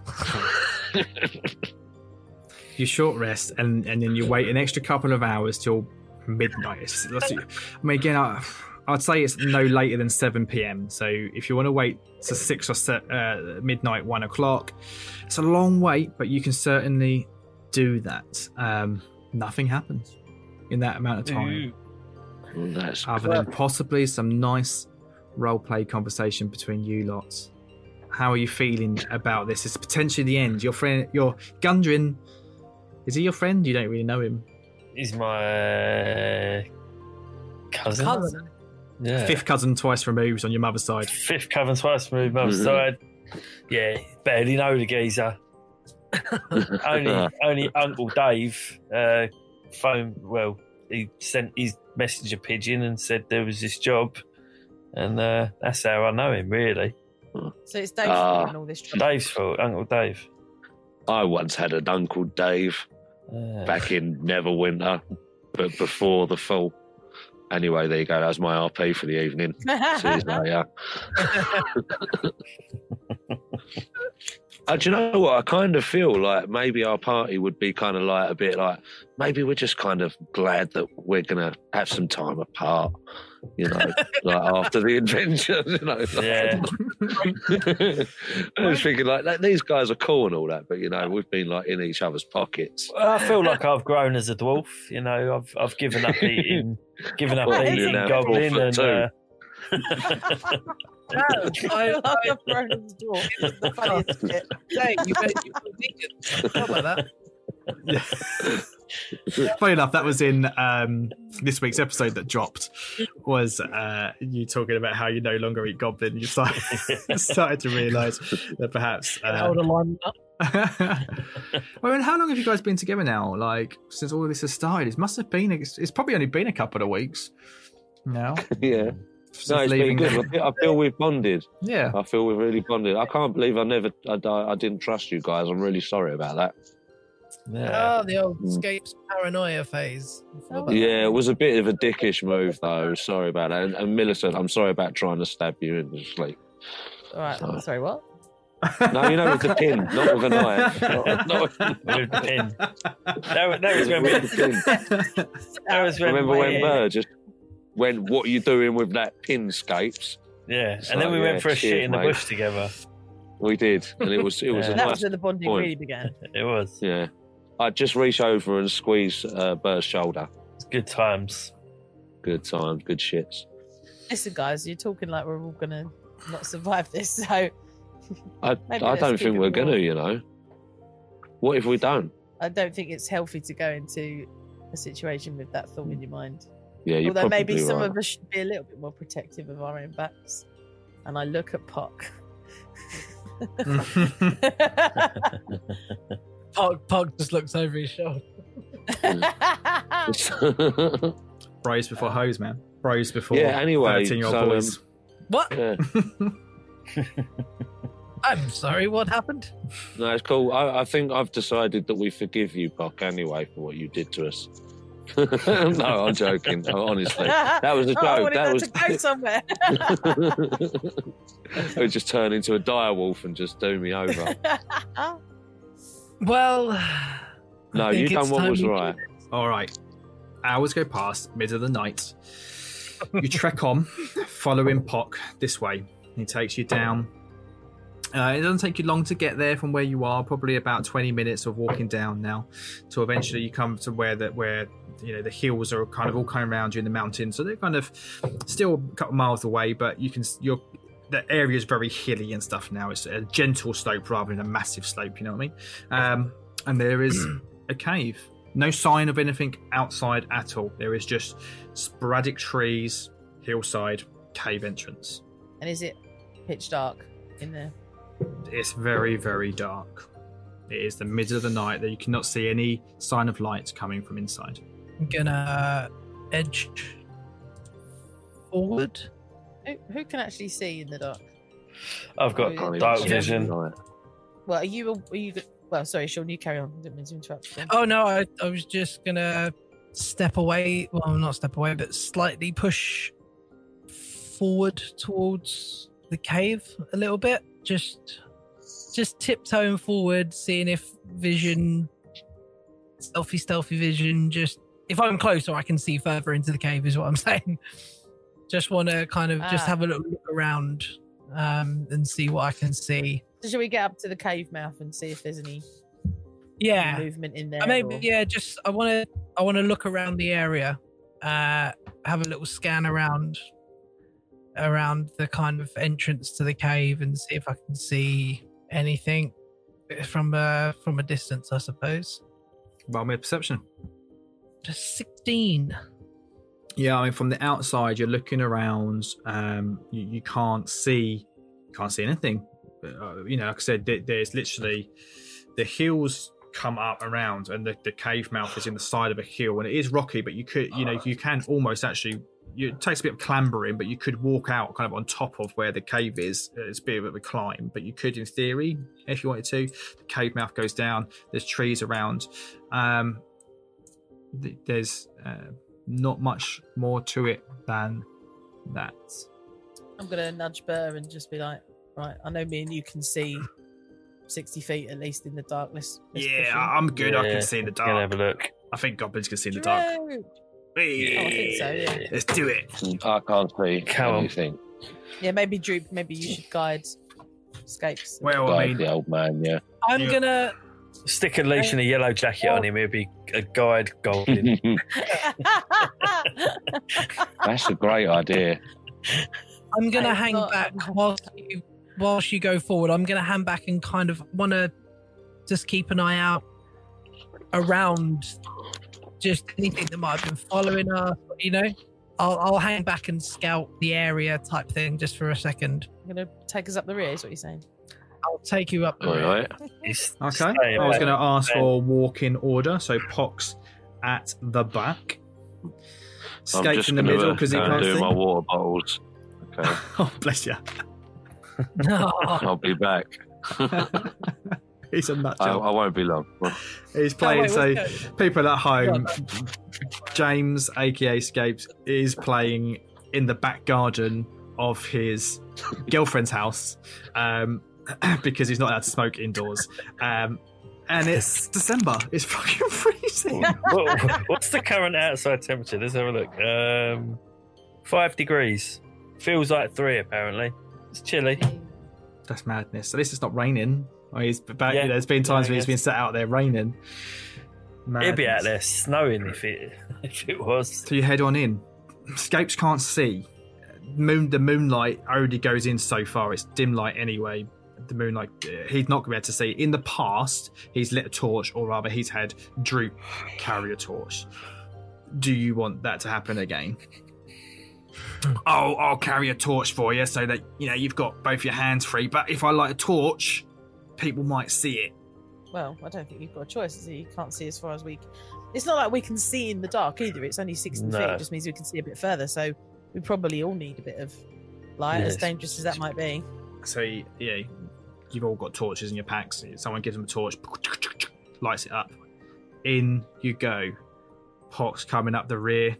Speaker 1: You short rest, and, and then you wait an extra couple of hours till midnight. It's, that's, I mean, again, I, I'd say it's no later than seven p.m. So if you want to wait to six or se- uh, midnight, one o'clock, it's a long wait, but you can certainly do that. Um, nothing happens in that amount of time,
Speaker 3: That's
Speaker 1: other than possibly some nice role-play conversation between you lots. How are you feeling about this? It's potentially the end. Your friend, your Gundren, is he your friend? You don't really know him.
Speaker 5: He's my uh, cousin.
Speaker 2: Cousin.
Speaker 5: Yeah.
Speaker 1: Fifth cousin twice removed on your mother's side.
Speaker 5: Fifth cousin twice moved mother's
Speaker 3: Mhm.
Speaker 5: side. Yeah, barely know the geezer. only, only Uncle Dave uh, phoned. Well, he sent his messenger pigeon and said there was this job, and uh, that's how I know him. Really,
Speaker 4: So it's Dave's
Speaker 3: Ah.
Speaker 4: fault in all this trouble.
Speaker 5: Dave's fault. Uncle Dave.
Speaker 3: I once had an Uncle Dave
Speaker 5: Uh,
Speaker 3: back in Neverwinter, but before the fall. Anyway, there you go. That was my R P for the evening. See you later. Uh, do you know what? I kind of feel like maybe our party would be kind of like a bit like maybe we're just kind of glad that we're gonna have some time apart, you know, like after the adventure, you know. like-
Speaker 5: yeah,
Speaker 3: I was thinking like that, these guys are cool and all that, but you know, we've been like in each other's pockets.
Speaker 5: Well, I feel like I've grown as a dwarf. You know, I've I've given up eating, given up
Speaker 3: Well,
Speaker 4: you're
Speaker 5: eating
Speaker 3: now
Speaker 5: goblin,
Speaker 3: four
Speaker 5: and
Speaker 3: foot
Speaker 5: uh,
Speaker 2: No, I,
Speaker 4: I
Speaker 2: I,
Speaker 4: love Brandon's door. It's the funniest bit.
Speaker 2: hey, you bet you vegan. How about that?
Speaker 1: Funny enough, that was in um, this week's episode that dropped. Was uh, you talking about how you no longer eat goblin? You started, started to realise that perhaps.
Speaker 2: Hold
Speaker 1: Uh,
Speaker 2: a line up.
Speaker 1: well, I mean, how long have you guys been together now? Like since all of this has started, it must have been. It's, it's probably only been a couple of weeks now.
Speaker 3: Yeah,
Speaker 1: Since
Speaker 3: no, it's been
Speaker 1: leaving-
Speaker 3: good. I feel, I feel we've bonded.
Speaker 1: Yeah.
Speaker 3: I feel we've really bonded. I can't believe I never, I, I didn't trust you guys. I'm really sorry about that.
Speaker 5: yeah.
Speaker 2: Oh, the old
Speaker 3: Mm.
Speaker 2: escapes paranoia phase.
Speaker 4: Oh,
Speaker 3: Yeah, it was a bit of a dickish move, though. Sorry about that. And, and Millicent, I'm sorry about trying to stab you in the sleep.
Speaker 4: All right.
Speaker 3: Sorry.
Speaker 4: Sorry, what?
Speaker 3: No, you know, with the pin, not with a knife. Not, not with,
Speaker 5: With the pin. That, was- that was when we.
Speaker 3: with the pin.
Speaker 5: That was when
Speaker 3: Remember
Speaker 5: we,
Speaker 3: when Burr just went, "What are you doing with that pin, Scapes?"
Speaker 5: Yeah,
Speaker 3: So,
Speaker 5: and then we
Speaker 3: yeah,
Speaker 5: went for a shit
Speaker 3: cheers,
Speaker 5: in the
Speaker 3: mate.
Speaker 5: bush together.
Speaker 3: We did, and it was it was
Speaker 5: Yeah.
Speaker 3: a
Speaker 4: That
Speaker 3: nice.
Speaker 4: was when the bonding
Speaker 3: point.
Speaker 4: really began.
Speaker 5: It was.
Speaker 3: Yeah, I just reach over and squeeze uh, Burr's shoulder.
Speaker 5: It's good times.
Speaker 3: Good times, good shits.
Speaker 4: Listen, guys, you're talking like we're all gonna not survive this. So
Speaker 3: I I
Speaker 4: Maybe let's
Speaker 3: don't
Speaker 4: keep
Speaker 3: think
Speaker 4: it
Speaker 3: we're gonna,
Speaker 4: warm.
Speaker 3: you know. What if we don't?
Speaker 4: I don't think it's healthy to go into a situation with that thought in your mind.
Speaker 3: Yeah, you're
Speaker 4: Although
Speaker 3: probably
Speaker 4: maybe some
Speaker 3: right.
Speaker 4: of us should be a little bit more protective of our own backs. And I look at Pock.
Speaker 2: Pog, Pog just looks over his shoulder.
Speaker 1: Bros before hoes, man. Bros before
Speaker 3: Yeah, anyway,
Speaker 1: thirteen-year-old
Speaker 3: so, um,
Speaker 1: boys.
Speaker 2: What?
Speaker 3: yeah.
Speaker 2: I'm sorry, what happened?
Speaker 3: No, it's cool. I, I think I've decided that we forgive you, Buck, anyway, for what you did to us. No, I'm joking. Honestly, that was a joke.
Speaker 4: Oh, I wanted
Speaker 3: that
Speaker 4: that
Speaker 3: was.
Speaker 4: to go somewhere.
Speaker 3: It would just turn into a dire wolf and just do me over.
Speaker 2: Well,
Speaker 3: No,
Speaker 2: I think
Speaker 3: you
Speaker 2: it's
Speaker 3: done what
Speaker 2: time
Speaker 3: was
Speaker 2: we-
Speaker 3: right.
Speaker 1: All right. Hours go past, mid of the night. You trek on, following Pock this way. He takes you down. Uh, it doesn't take you long to get there from where you are. Probably about twenty minutes of walking down now, till eventually you come to where that where you know the hills are kind of all coming around you in the mountains. So they're kind of still a couple miles away, but you can you're the area is very hilly and stuff now. It's a gentle slope rather than a massive slope. You know what I mean? Um, and there is a cave. No sign of anything outside at all. There is just sporadic trees, hillside cave entrance.
Speaker 4: And is it pitch dark in there?
Speaker 1: It's very, very dark. It is the middle of the night that you cannot see any sign of light coming from inside.
Speaker 2: I'm gonna edge forward.
Speaker 4: Who, who can actually see in the dark?
Speaker 5: I've got
Speaker 4: Oh, yeah.
Speaker 5: dark
Speaker 4: Yeah.
Speaker 5: vision.
Speaker 3: Right.
Speaker 4: Well, are you? Are you? Well, sorry, Sean. You carry on. I didn't mean to interrupt. you.
Speaker 2: Oh no, I, I was just gonna step away. Well, not step away, but slightly push forward towards the cave a little bit. Just, just tiptoeing forward, seeing if vision, stealthy, stealthy vision. Just if I'm closer, I can see further into the cave. Is what I'm saying. Just want to kind of just
Speaker 4: Ah.
Speaker 2: have a little look around um, and see what I can see.
Speaker 4: So shall we get up to the cave mouth and see if there's any
Speaker 2: Yeah.
Speaker 4: movement in there?
Speaker 2: I maybe
Speaker 4: or-
Speaker 2: yeah, just I want to I want to look around the area, uh, have a little scan around around the kind of entrance to the cave and see if I can see anything from uh from a distance, I suppose.
Speaker 1: Roll me a perception.
Speaker 2: Just sixteen.
Speaker 1: Yeah, I mean, from the outside, you're looking around. Um, you, you can't see, can't see anything. Uh, you know, like I said, there, there's literally the hills come up around, and the, the cave mouth is in the side of a hill, and it is rocky. But you could, you know, you can almost actually. You, it takes a bit of clambering, but you could walk out kind of on top of where the cave is. It's a bit of a climb, but you could, in theory, if you wanted to. The cave mouth goes down. There's trees around. Um, th- there's. Uh, Not much more to it than that.
Speaker 4: I'm gonna nudge Burr and just be like, right, I know me and you can see sixty feet at least in the dark. Let's, let's push
Speaker 1: Yeah,
Speaker 4: him.
Speaker 1: I'm good. I
Speaker 5: Yeah,
Speaker 1: can see in the
Speaker 5: Gonna
Speaker 1: dark.
Speaker 5: have a look.
Speaker 1: I think goblins can see in the dark.
Speaker 4: Drew!
Speaker 1: Hey,
Speaker 4: Oh, I think so, yeah.
Speaker 1: Let's do it.
Speaker 3: I can't see
Speaker 5: Come on.
Speaker 3: anything.
Speaker 4: Yeah, maybe Droop. Maybe you should guide escapes.
Speaker 1: Well, I
Speaker 3: Like
Speaker 1: mean,
Speaker 3: the old man, yeah.
Speaker 2: I'm
Speaker 1: Yeah.
Speaker 2: gonna
Speaker 5: Stick a leash and a yellow jacket on him. It'd be a guide goblin.
Speaker 3: That's a great idea.
Speaker 2: I'm gonna
Speaker 4: I
Speaker 2: hang
Speaker 4: thought-
Speaker 2: back whilst you whilst you go forward. I'm gonna hang back and kind of want to just keep an eye out around just anything that might have been following us. You know, I'll I'll hang back and scout the area type thing just for a second.
Speaker 4: You're gonna take us up the rear, is what you're saying?
Speaker 2: I'll take you up the
Speaker 3: All
Speaker 2: rear.
Speaker 3: right.
Speaker 5: It's
Speaker 1: okay.
Speaker 5: staying
Speaker 1: I was
Speaker 5: back.
Speaker 1: going to ask for walk in order. So Pox at the back.
Speaker 3: I'm
Speaker 1: Skate
Speaker 3: just
Speaker 1: in the
Speaker 3: gonna,
Speaker 1: middle
Speaker 3: uh,
Speaker 1: because he
Speaker 3: go and
Speaker 1: can't
Speaker 3: do
Speaker 1: see.
Speaker 3: my water bottles. Okay,
Speaker 1: Oh, bless you.
Speaker 3: I'll be back.
Speaker 1: He's a nut
Speaker 3: I,
Speaker 1: job.
Speaker 3: I won't be long.
Speaker 1: He's
Speaker 2: Oh,
Speaker 1: playing.
Speaker 2: wait,
Speaker 1: so
Speaker 2: what's going-
Speaker 1: people at home, James, aka Scapes, is playing in the back garden of his girlfriend's house um, because he's not allowed to smoke indoors. Um, and it's December. It's fucking freezing.
Speaker 5: What- what's the current outside temperature? Let's have a look. Um, five degrees. Feels like three, apparently. It's chilly.
Speaker 1: That's madness. At least it's not raining. I mean, it's back,
Speaker 5: Yeah.
Speaker 1: you know, there's been times
Speaker 5: Yeah, I
Speaker 1: when he's
Speaker 5: guess.
Speaker 1: been sat out there raining.
Speaker 5: It'd be
Speaker 1: Madness.
Speaker 5: out there snowing if it if it was.
Speaker 1: So you head on in. Scapes can't see. Moon, the moonlight only goes in so far. It's dim light anyway. The moonlight, uh, he's not going to be able to see. In the past, he's lit a torch, or rather, he's had Droop carry a torch. Do you want that to happen again? Oh, I'll carry a torch for you so that you know you've got both your hands free. But if I light a torch, people might see it.
Speaker 4: Well, I don't think you've got a choice. Is it? You can't see as far as we. c- It's not like we can see in the dark either. It's only sixty
Speaker 5: No.
Speaker 4: feet. It just means we can see a bit further. So we probably all need a bit of light, as
Speaker 5: Yes.
Speaker 4: dangerous as that might be.
Speaker 1: So yeah, you've all got torches in your packs. Someone gives them a torch, lights it up. In you go. Pox coming up the rear.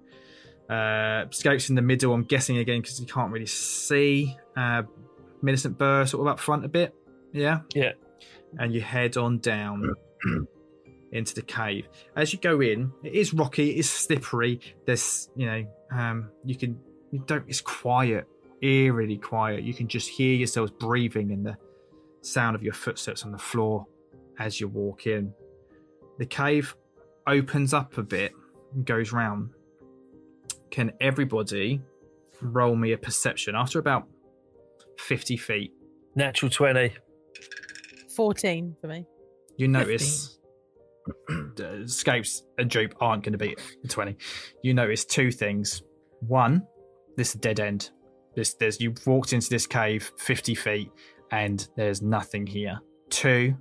Speaker 1: Uh, Scapes in the middle. I'm guessing again because you can't really see. Uh, Millicent Burr sort of up front a bit. Yeah.
Speaker 5: Yeah.
Speaker 1: And you head on down into the cave. As you go in, it is rocky. It is slippery. There's you know um, you can you don't. It's quiet. Eerily quiet. You can just hear yourselves breathing and the sound of your footsteps on the floor as you walk in. The cave opens up a bit and goes round. Can everybody roll me a perception after about fifty feet?
Speaker 5: Natural twenty.
Speaker 4: Fourteen for me.
Speaker 1: You notice uh, Scapes and Droop aren't going to beat twenty. You notice two things. One, this is a dead end. This, there's you've walked into this cave fifty feet, and there's nothing here. Two,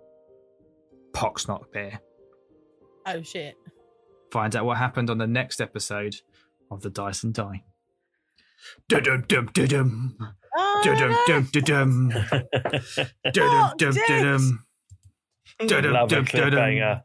Speaker 1: Pock's not there.
Speaker 4: Oh shit!
Speaker 1: Find out what happened on the next episode of the Dice and Die. Dum dum dum dum.
Speaker 4: Oh,
Speaker 1: Dum
Speaker 4: no.
Speaker 1: dum dum dum. Dum dum dum.
Speaker 5: Love a cliffhanger.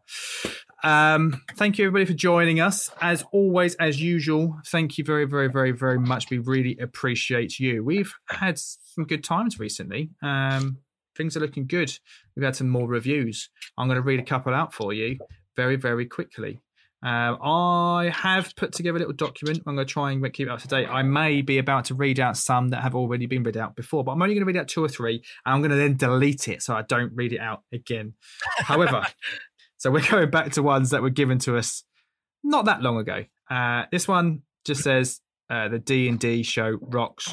Speaker 1: Um, thank you everybody for joining us. As always, as usual, thank you very, very, very, very much. We really appreciate you. We've had some good times recently. Um, things are looking good. We've had some more reviews. I'm going to read a couple out for you very, very quickly. Um, I have put together a little document. I'm going to try and keep it up to date. I may be about to read out some that have already been read out before, but I'm only going to read out two or three, and I'm going to then delete it so I don't read it out again. However, so we're going back to ones that were given to us not that long ago. Uh, this one just says uh, the D and D show rocks.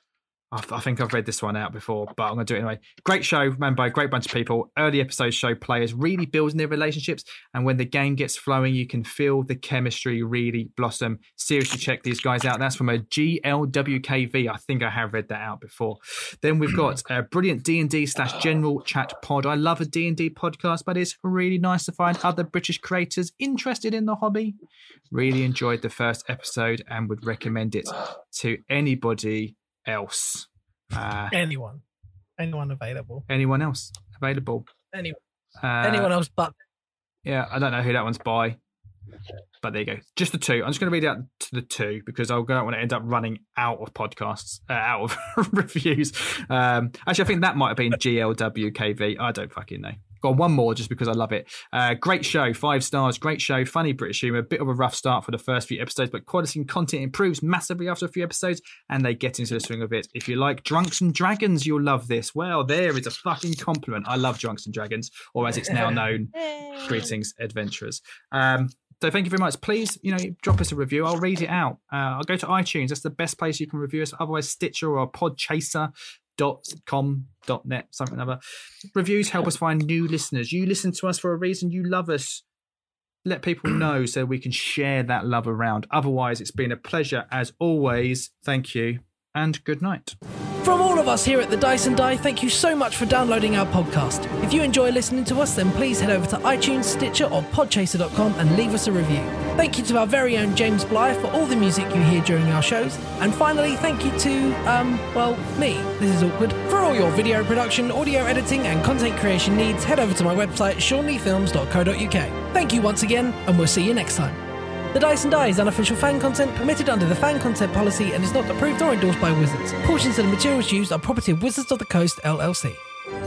Speaker 1: I, I think I've read this one out before, but I'm going to do it anyway. Great show, ran by a great bunch of people. Early episodes show players really building their relationships, and when the game gets flowing, you can feel the chemistry really blossom. Seriously, check these guys out. That's from a G L W K V. I think I have read that out before. Then we've got a brilliant D and D slash general chat pod. I love a D and D podcast, but it's really nice to find other British creators interested in the hobby. Really enjoyed the first episode and would recommend it to anybody else. Uh,
Speaker 2: Anyone. Anyone available.
Speaker 1: anyone else available?
Speaker 2: Anyone.
Speaker 1: Uh,
Speaker 2: Anyone else but
Speaker 1: Yeah, I don't know who that one's by, but there you go. Just the two. I'm just going to read out to the two because I don't want to end up running out of podcasts, uh, out of reviews. Um, actually, I think that might have been G L W K V. I don't fucking know. Got one more just because I love it. Uh, great show, five stars. Great show, funny British humour. A bit of a rough start for the first few episodes, but quality and content improves massively after a few episodes, and they get into the swing of it. If you like Drunks and Dragons, you'll love this. Well, there is a fucking compliment. I love Drunks and Dragons, or as it's now known, Greetings, Adventurers. Um, so thank you very much. Please, you know, drop us a review. I'll read it out. Uh, I'll go to iTunes. That's the best place you can review us. Otherwise, Stitcher or Podchaser. dot com dot net, something or other. Reviews help us find new listeners. You listen to us for a reason. You love us. Let people know so we can share that love around. Otherwise, it's been a pleasure as always. Thank you and good night.
Speaker 2: From all of us here at the Dice and Die, thank you so much for downloading our podcast. If you enjoy listening to us, then please head over to iTunes, Stitcher or podchaser dot com and leave us a review. Thank you to our very own James Blythe for all the music you hear during our shows. And finally, thank you to, um, well, me, this is awkward. For all your video production, audio editing and content creation needs, head over to my website, sean lee films dot co dot uk. Thank you once again, and we'll see you next time. The Dice and Die is unofficial fan content permitted under the fan content policy and is not approved or endorsed by Wizards. Portions of the materials used are property of Wizards of the Coast, L L C.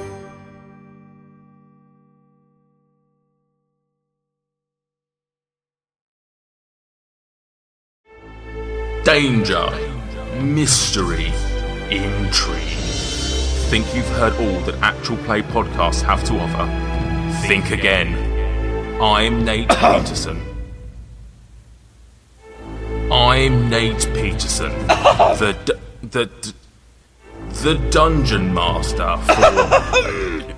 Speaker 6: Danger, mystery, intrigue. Think you've heard all that actual play podcasts have to offer? Think again. I'm Nate Peterson. I'm Nate Peterson, the d- the d- the dungeon master for.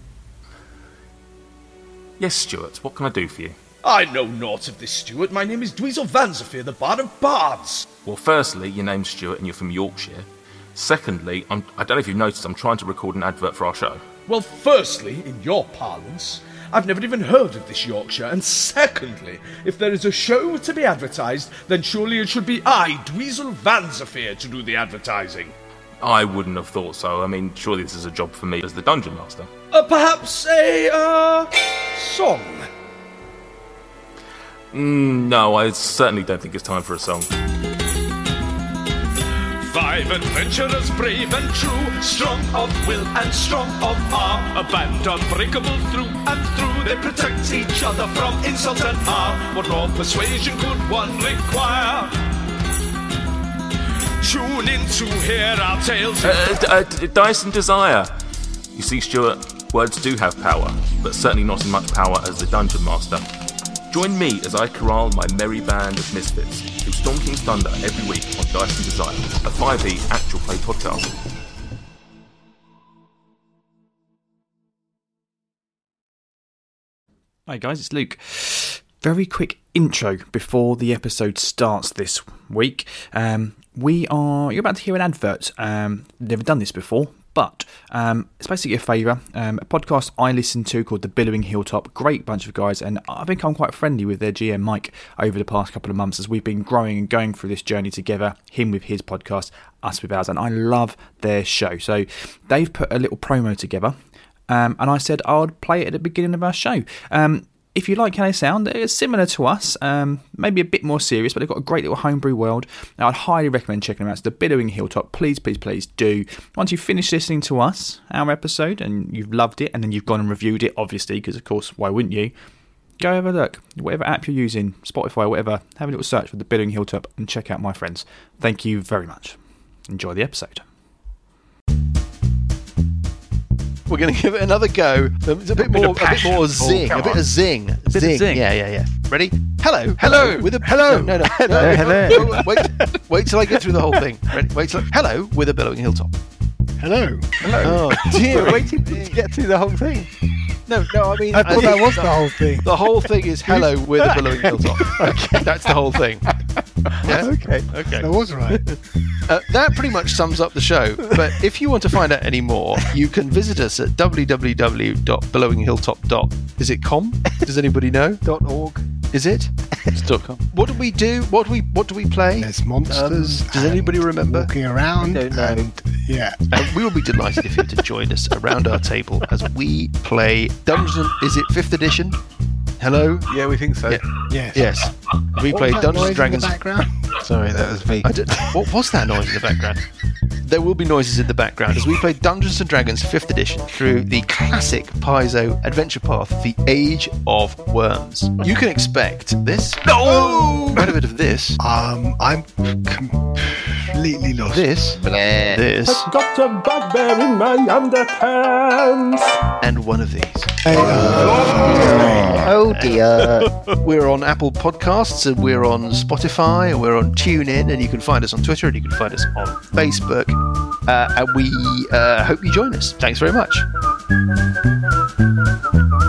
Speaker 6: Yes, Stuart. What can I do for you?
Speaker 7: I know naught of this, Stuart. My name is Dweezil Vanzafir, the Bard of Bards.
Speaker 6: Well, firstly, your name's Stuart and you're from Yorkshire. Secondly, I'm, I don't know if you've noticed, I'm trying to record an advert for our show.
Speaker 7: Well, firstly, in your parlance, I've never even heard of this Yorkshire. And secondly, if there is a show to be advertised, then surely it should be I, Dweezil Vanzafir, to do the advertising.
Speaker 6: I wouldn't have thought so. I mean, surely this is a job for me as the dungeon master.
Speaker 7: Uh, perhaps a, uh, song?
Speaker 6: Mm, no, I certainly don't think it's time for a song.
Speaker 8: Five adventurers, brave and true, strong of will and strong of arm, a band unbreakable through and through. They protect each other from insult and harm. What more persuasion could one require? Tune in to hear our tales.
Speaker 6: Uh, d- uh, d- Dice and Desire. You see, Stuart, words do have power, but certainly not as much power as the dungeon master. Join me as I corral my merry band of misfits through Storm King's Thunder every week on Dice and Desire, a five E actual play podcast.
Speaker 1: Hi guys, it's Luke. very quick intro before the episode starts this week. Um, we are you're about to hear an advert. Um, never done this before, but um, it's basically a favour. Um, a podcast I listen to called The Billowing Hilltop. Great bunch of guys, and I've become quite friendly with their G M Mike over the past couple of months as we've been growing and going through this journey together. Him with his podcast, us with ours, and I love their show. So they've put a little promo together, um, and I said I would play it at the beginning of our show. Um, If you like how they sound, they're similar to us, um, maybe a bit more serious, but they've got a great little homebrew world. Now, I'd highly recommend checking them out. It's The Billowing Hilltop. Please, please, please do. Once you've finished listening to us, our episode, and you've loved it, and then you've gone and reviewed it, obviously, because, of course, why wouldn't you? Go have a look. Whatever app you're using, Spotify, whatever, have a little search for The Billowing Hilltop and check out my friends. Thank you very much. Enjoy the episode.
Speaker 9: We're going to give it another go. It's a bit more, a bit more zing, a bit of zing,
Speaker 1: Bit
Speaker 9: zing.
Speaker 1: of zing.
Speaker 9: Yeah, yeah, yeah. Ready? Hello, hello, with a hello. No, no, no. no,
Speaker 10: hello.
Speaker 9: no. Wait, wait till I get through the whole thing. Ready? Wait till. I, hello, with a billowing hilltop.
Speaker 10: Hello.
Speaker 9: Hello. Oh dear,
Speaker 10: Waiting to get through the whole thing.
Speaker 9: No, no. I mean,
Speaker 10: I thought
Speaker 9: think
Speaker 10: that was the whole thing.
Speaker 9: The whole thing is hello with a billowing hilltop. Okay, that's the whole thing. Yeah?
Speaker 10: Okay.
Speaker 9: Okay.
Speaker 10: That was right.
Speaker 9: Uh, that pretty much sums up the show. But if you want to find out any more, you can visit us at w w w dot billowing hilltop dot com. Is it com? Does anybody know?
Speaker 10: Dot org.
Speaker 9: Is it?
Speaker 3: It's .com.
Speaker 9: What do we do? What do we What do we play?
Speaker 10: There's monsters.
Speaker 9: Um, does anybody
Speaker 10: and
Speaker 9: remember?
Speaker 10: Walking around.
Speaker 3: I don't know.
Speaker 10: And, yeah.
Speaker 9: And we will be delighted if you were to join us around our table as we play Dungeons. Is it fifth edition? Hello.
Speaker 10: Yeah, we think so.
Speaker 9: Yeah.
Speaker 10: Yes.
Speaker 9: Yes. We
Speaker 10: What
Speaker 9: play
Speaker 10: was that
Speaker 9: Dungeons
Speaker 10: noise
Speaker 9: and Dragons.
Speaker 10: In the background? Sorry, that was me.
Speaker 9: I don't, what was that noise in the background? There will be noises in the background as we play Dungeons and Dragons fifth edition through the classic Paizo adventure path, The Age of Worms. You can expect this. No! Quite a bit of this.
Speaker 10: Um, I'm completely lost.
Speaker 9: This. This.
Speaker 11: Got a bugbear in my underpants.
Speaker 9: And one of these.
Speaker 10: Hey,
Speaker 11: Oh dear.
Speaker 9: We're on Apple Podcasts and we're on Spotify and we're on TuneIn, and you can find us on Twitter and you can find us on Facebook. Uh, and we uh, hope you join us. Thanks very much.